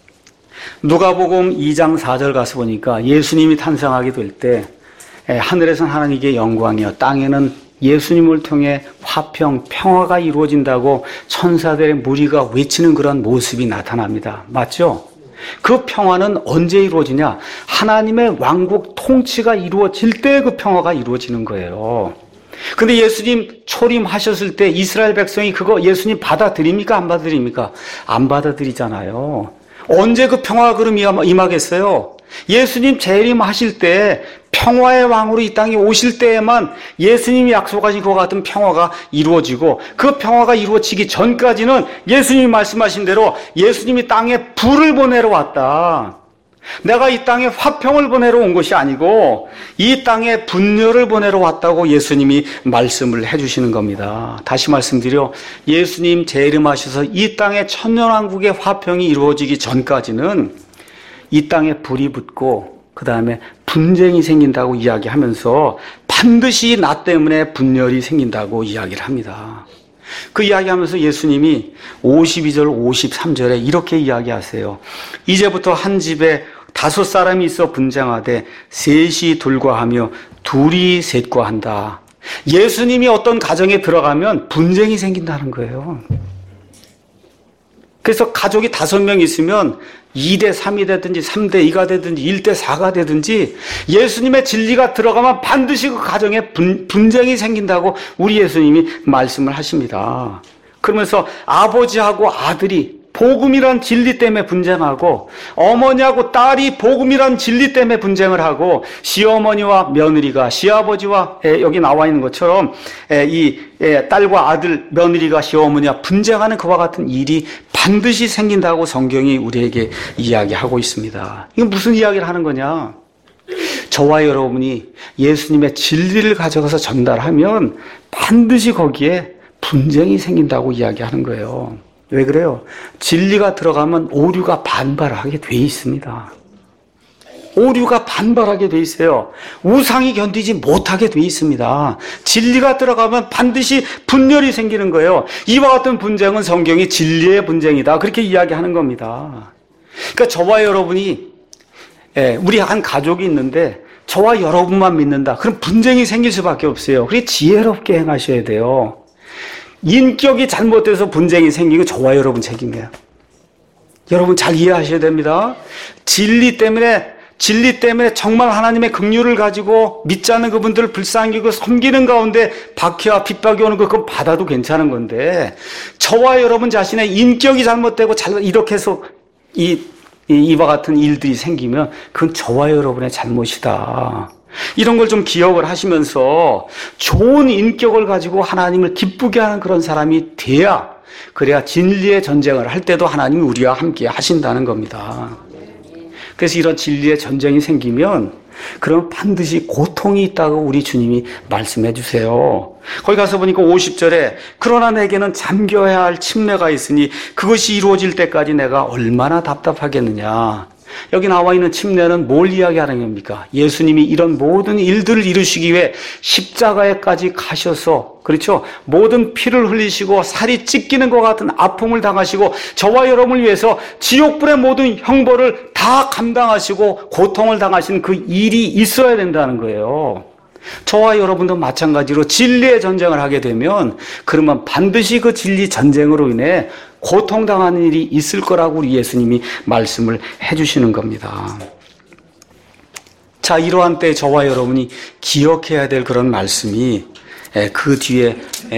누가복음 이 장 사 절 가서 보니까 예수님이 탄생하게 될 때 하늘에서는 하나님께 영광이요 땅에는 예수님을 통해 화평, 평화가 이루어진다고 천사들의 무리가 외치는 그런 모습이 나타납니다. 맞죠? 그 평화는 언제 이루어지냐? 하나님의 왕국 통치가 이루어질 때 그 평화가 이루어지는 거예요. 근데 예수님 초림하셨을 때 이스라엘 백성이 그거 예수님 받아들입니까? 안 받아들입니까? 안 받아들이잖아요. 언제 그 평화가 그럼 임하겠어요? 예수님 재림하실 때 평화의 왕으로 이 땅에 오실 때에만 예수님이 약속하신 그와 같은 평화가 이루어지고 그 평화가 이루어지기 전까지는 예수님이 말씀하신 대로 예수님이 땅에 불을 보내러 왔다. 내가 이 땅에 화평을 보내러 온 것이 아니고 이 땅에 분열을 보내러 왔다고 예수님이 말씀을 해주시는 겁니다. 다시 말씀드려 예수님 재림하셔서 이 땅에 천년왕국의 화평이 이루어지기 전까지는 이 땅에 불이 붙고 그 다음에 분쟁이 생긴다고 이야기하면서 반드시 나 때문에 분열이 생긴다고 이야기를 합니다. 그 이야기하면서 예수님이 오십이 절 오십삼 절에 이렇게 이야기하세요. 이제부터 한 집에 다섯 사람이 있어 분쟁하되 셋이 둘과 하며 둘이 셋과 한다. 예수님이 어떤 가정에 들어가면 분쟁이 생긴다는 거예요. 그래서 가족이 다섯 명 있으면 이 대 삼이 되든지 삼 대 이가 되든지 일 대 사가 되든지 예수님의 진리가 들어가면 반드시 그 가정에 분, 분쟁이 생긴다고 우리 예수님이 말씀을 하십니다. 그러면서 아버지하고 아들이 복음이란 진리 때문에 분쟁하고 어머니하고 딸이 복음이란 진리 때문에 분쟁을 하고 시어머니와 며느리가 시아버지와 여기 나와 있는 것처럼 이 딸과 아들, 며느리가 시어머니와 분쟁하는 그와 같은 일이 반드시 생긴다고 성경이 우리에게 이야기하고 있습니다. 이건 무슨 이야기를 하는 거냐? 저와 여러분이 예수님의 진리를 가져가서 전달하면 반드시 거기에 분쟁이 생긴다고 이야기하는 거예요. 왜 그래요? 진리가 들어가면 오류가 반발하게 돼 있습니다. 오류가 반발하게 돼 있어요. 우상이 견디지 못하게 돼 있습니다. 진리가 들어가면 반드시 분열이 생기는 거예요. 이와 같은 분쟁은 성경이 진리의 분쟁이다. 그렇게 이야기하는 겁니다. 그러니까 저와 여러분이 우리 한 가족이 있는데 저와 여러분만 믿는다. 그럼 분쟁이 생길 수밖에 없어요. 그래 지혜롭게 행하셔야 돼요. 인격이 잘못돼서 분쟁이 생기고 저와 여러분 책임이에요. 여러분 잘 이해하셔야 됩니다. 진리 때문에 진리 때문에 정말 하나님의 긍휼을 가지고 믿지 않는 그분들을 불쌍히 섬기는 가운데 박해와 핍박이 오는 거 그건 받아도 괜찮은 건데 저와 여러분 자신의 인격이 잘못되고 잘 이렇게 해서 이, 이 이와 같은 일들이 생기면 그건 저와 여러분의 잘못이다. 이런 걸 좀 기억을 하시면서 좋은 인격을 가지고 하나님을 기쁘게 하는 그런 사람이 돼야 그래야 진리의 전쟁을 할 때도 하나님이 우리와 함께 하신다는 겁니다. 그래서 이런 진리의 전쟁이 생기면 그러면 반드시 고통이 있다고 우리 주님이 말씀해 주세요. 거기 가서 보니까 오십 절에 그러나 내게는 잠겨야 할 침례가 있으니 그것이 이루어질 때까지 내가 얼마나 답답하겠느냐. 여기 나와 있는 침례는 뭘 이야기하는 겁니까? 예수님이 이런 모든 일들을 이루시기 위해 십자가에까지 가셔서, 그렇죠? 모든 피를 흘리시고 살이 찢기는 것 같은 아픔을 당하시고 저와 여러분을 위해서 지옥불의 모든 형벌을 다 감당하시고 고통을 당하신 그 일이 있어야 된다는 거예요. 저와 여러분도 마찬가지로 진리의 전쟁을 하게 되면 그러면 반드시 그 진리 전쟁으로 인해 고통당하는 일이 있을 거라고 우리 예수님이 말씀을 해주시는 겁니다. 자, 이러한 때 저와 여러분이 기억해야 될 그런 말씀이 그 뒤에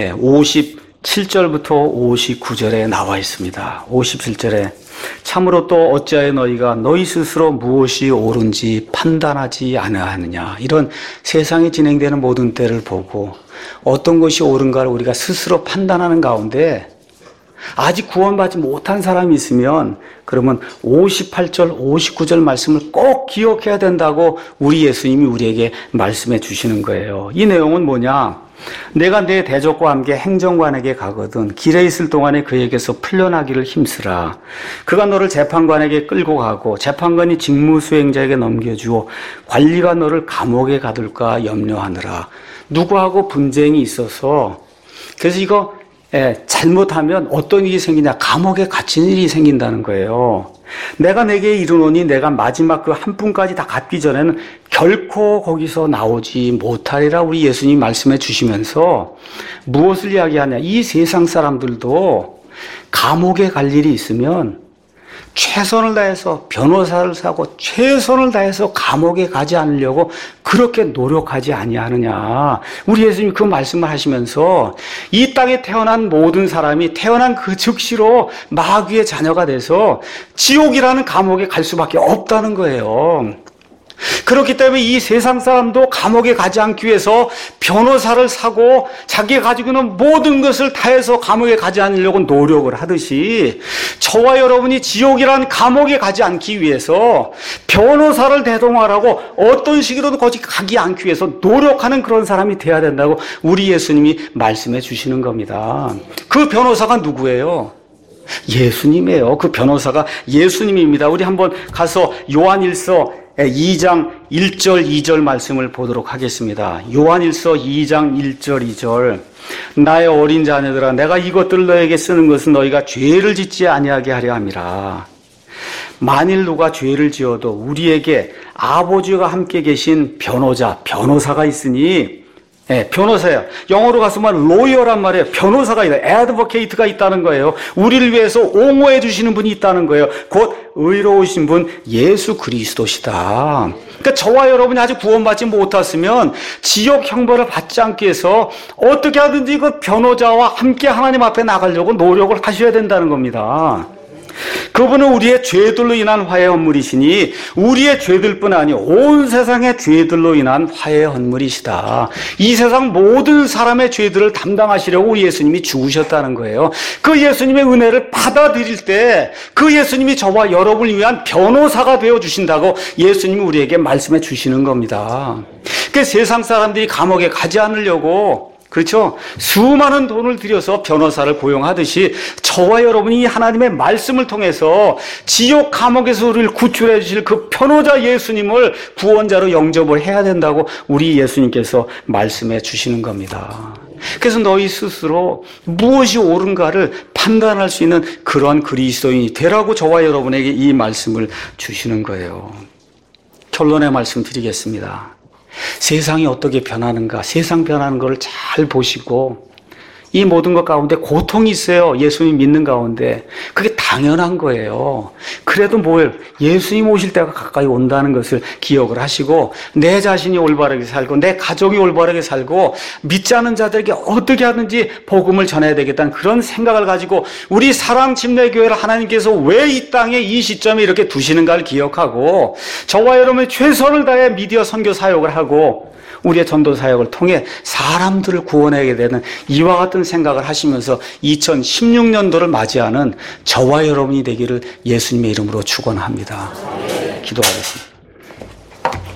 오십칠 절부터 오십구 절에 나와 있습니다. 오십칠 절에 참으로 또 어찌하여 너희가 너희 스스로 무엇이 옳은지 판단하지 아니하느냐. 이런 세상에 진행되는 모든 때를 보고 어떤 것이 옳은가를 우리가 스스로 판단하는 가운데 아직 구원받지 못한 사람이 있으면 그러면 오십팔 절, 오십구 절 말씀을 꼭 기억해야 된다고 우리 예수님이 우리에게 말씀해 주시는 거예요. 이 내용은 뭐냐? 내가 내 대적과 함께 행정관에게 가거든 길에 있을 동안에 그에게서 풀려나기를 힘쓰라. 그가 너를 재판관에게 끌고 가고 재판관이 직무수행자에게 넘겨주어 관리가 너를 감옥에 가둘까 염려하느라. 누구하고 분쟁이 있어서 그래서 이거 예, 잘못하면 어떤 일이 생기냐? 감옥에 갇힌 일이 생긴다는 거예요. 내가 내게 이르노니 내가 마지막 그 한 분까지 다 갚기 전에는 결코 거기서 나오지 못하리라 우리 예수님 말씀해 주시면서 무엇을 이야기하냐? 이 세상 사람들도 감옥에 갈 일이 있으면 최선을 다해서 변호사를 사고 최선을 다해서 감옥에 가지 않으려고 그렇게 노력하지 아니하느냐. 우리 예수님이 그 말씀을 하시면서 이 땅에 태어난 모든 사람이 태어난 그 즉시로 마귀의 자녀가 돼서 지옥이라는 감옥에 갈 수밖에 없다는 거예요. 그렇기 때문에 이 세상 사람도 감옥에 가지 않기 위해서 변호사를 사고 자기가 가지고 있는 모든 것을 다해서 감옥에 가지 않으려고 노력을 하듯이 저와 여러분이 지옥이라는 감옥에 가지 않기 위해서 변호사를 대동하라고 어떤 식으로든 거기 가기 않기 위해서 노력하는 그런 사람이 돼야 된다고 우리 예수님이 말씀해 주시는 겁니다. 그 변호사가 누구예요? 예수님이에요. 그 변호사가 예수님입니다. 우리 한번 가서 요한일서 이 장 일 절 이 절 말씀을 보도록 하겠습니다. 요한일서 이 장 일 절 이 절 나의 어린 자녀들아 내가 이것들을 너에게 쓰는 것은 너희가 죄를 짓지 아니하게 하려 함이라. 만일 누가 죄를 지어도 우리에게 아버지와 함께 계신 변호자, 변호사가 있으니 네, 변호사예요. 영어로 가서 말 로이어란 말이에요. 변호사가 있다. 애드버케이트가 있다는 거예요. 우리를 위해서 옹호해 주시는 분이 있다는 거예요. 곧 의로우신 분 예수 그리스도시다. 그러니까 저와 여러분이 아직 구원받지 못했으면 지옥 형벌을 받지 않기 위해서 어떻게 하든지 그 변호자와 함께 하나님 앞에 나가려고 노력을 하셔야 된다는 겁니다. 그분은 우리의 죄들로 인한 화해 헌물이시니 우리의 죄들뿐 아니요 온 세상의 죄들로 인한 화해 헌물이시다. 이 세상 모든 사람의 죄들을 담당하시려고 우리 예수님이 죽으셨다는 거예요. 그 예수님의 은혜를 받아들일 때 그 예수님이 저와 여러분을 위한 변호사가 되어주신다고 예수님이 우리에게 말씀해 주시는 겁니다. 그 세상 사람들이 감옥에 가지 않으려고 그렇죠? 수많은 돈을 들여서 변호사를 고용하듯이 저와 여러분이 하나님의 말씀을 통해서 지옥 감옥에서 우리를 구출해 주실 그 변호자 예수님을 구원자로 영접을 해야 된다고 우리 예수님께서 말씀해 주시는 겁니다. 그래서 너희 스스로 무엇이 옳은가를 판단할 수 있는 그러한 그리스도인이 되라고 저와 여러분에게 이 말씀을 주시는 거예요. 결론의 말씀 드리겠습니다. 세상이 어떻게 변하는가, 세상 변하는 것을 잘 보시고 이 모든 것 가운데 고통이 있어요. 예수님 믿는 가운데. 그게 당연한 거예요. 그래도 뭐예요? 예수님 오실 때가 가까이 온다는 것을 기억을 하시고 내 자신이 올바르게 살고 내 가족이 올바르게 살고 믿지 않는 자들에게 어떻게 하든지 복음을 전해야 되겠다는 그런 생각을 가지고 우리 사랑침례교회를 하나님께서 왜 이 땅에 이 시점에 이렇게 두시는가를 기억하고 저와 여러분이 최선을 다해 미디어 선교 사역을 하고 우리의 전도 사역을 통해 사람들을 구원하게 되는 이와 같은 생각을 하시면서 이천십육 년도를 맞이하는 저와 여러분이 되기를 예수님의 이름으로 축원합니다. 기도하겠습니다.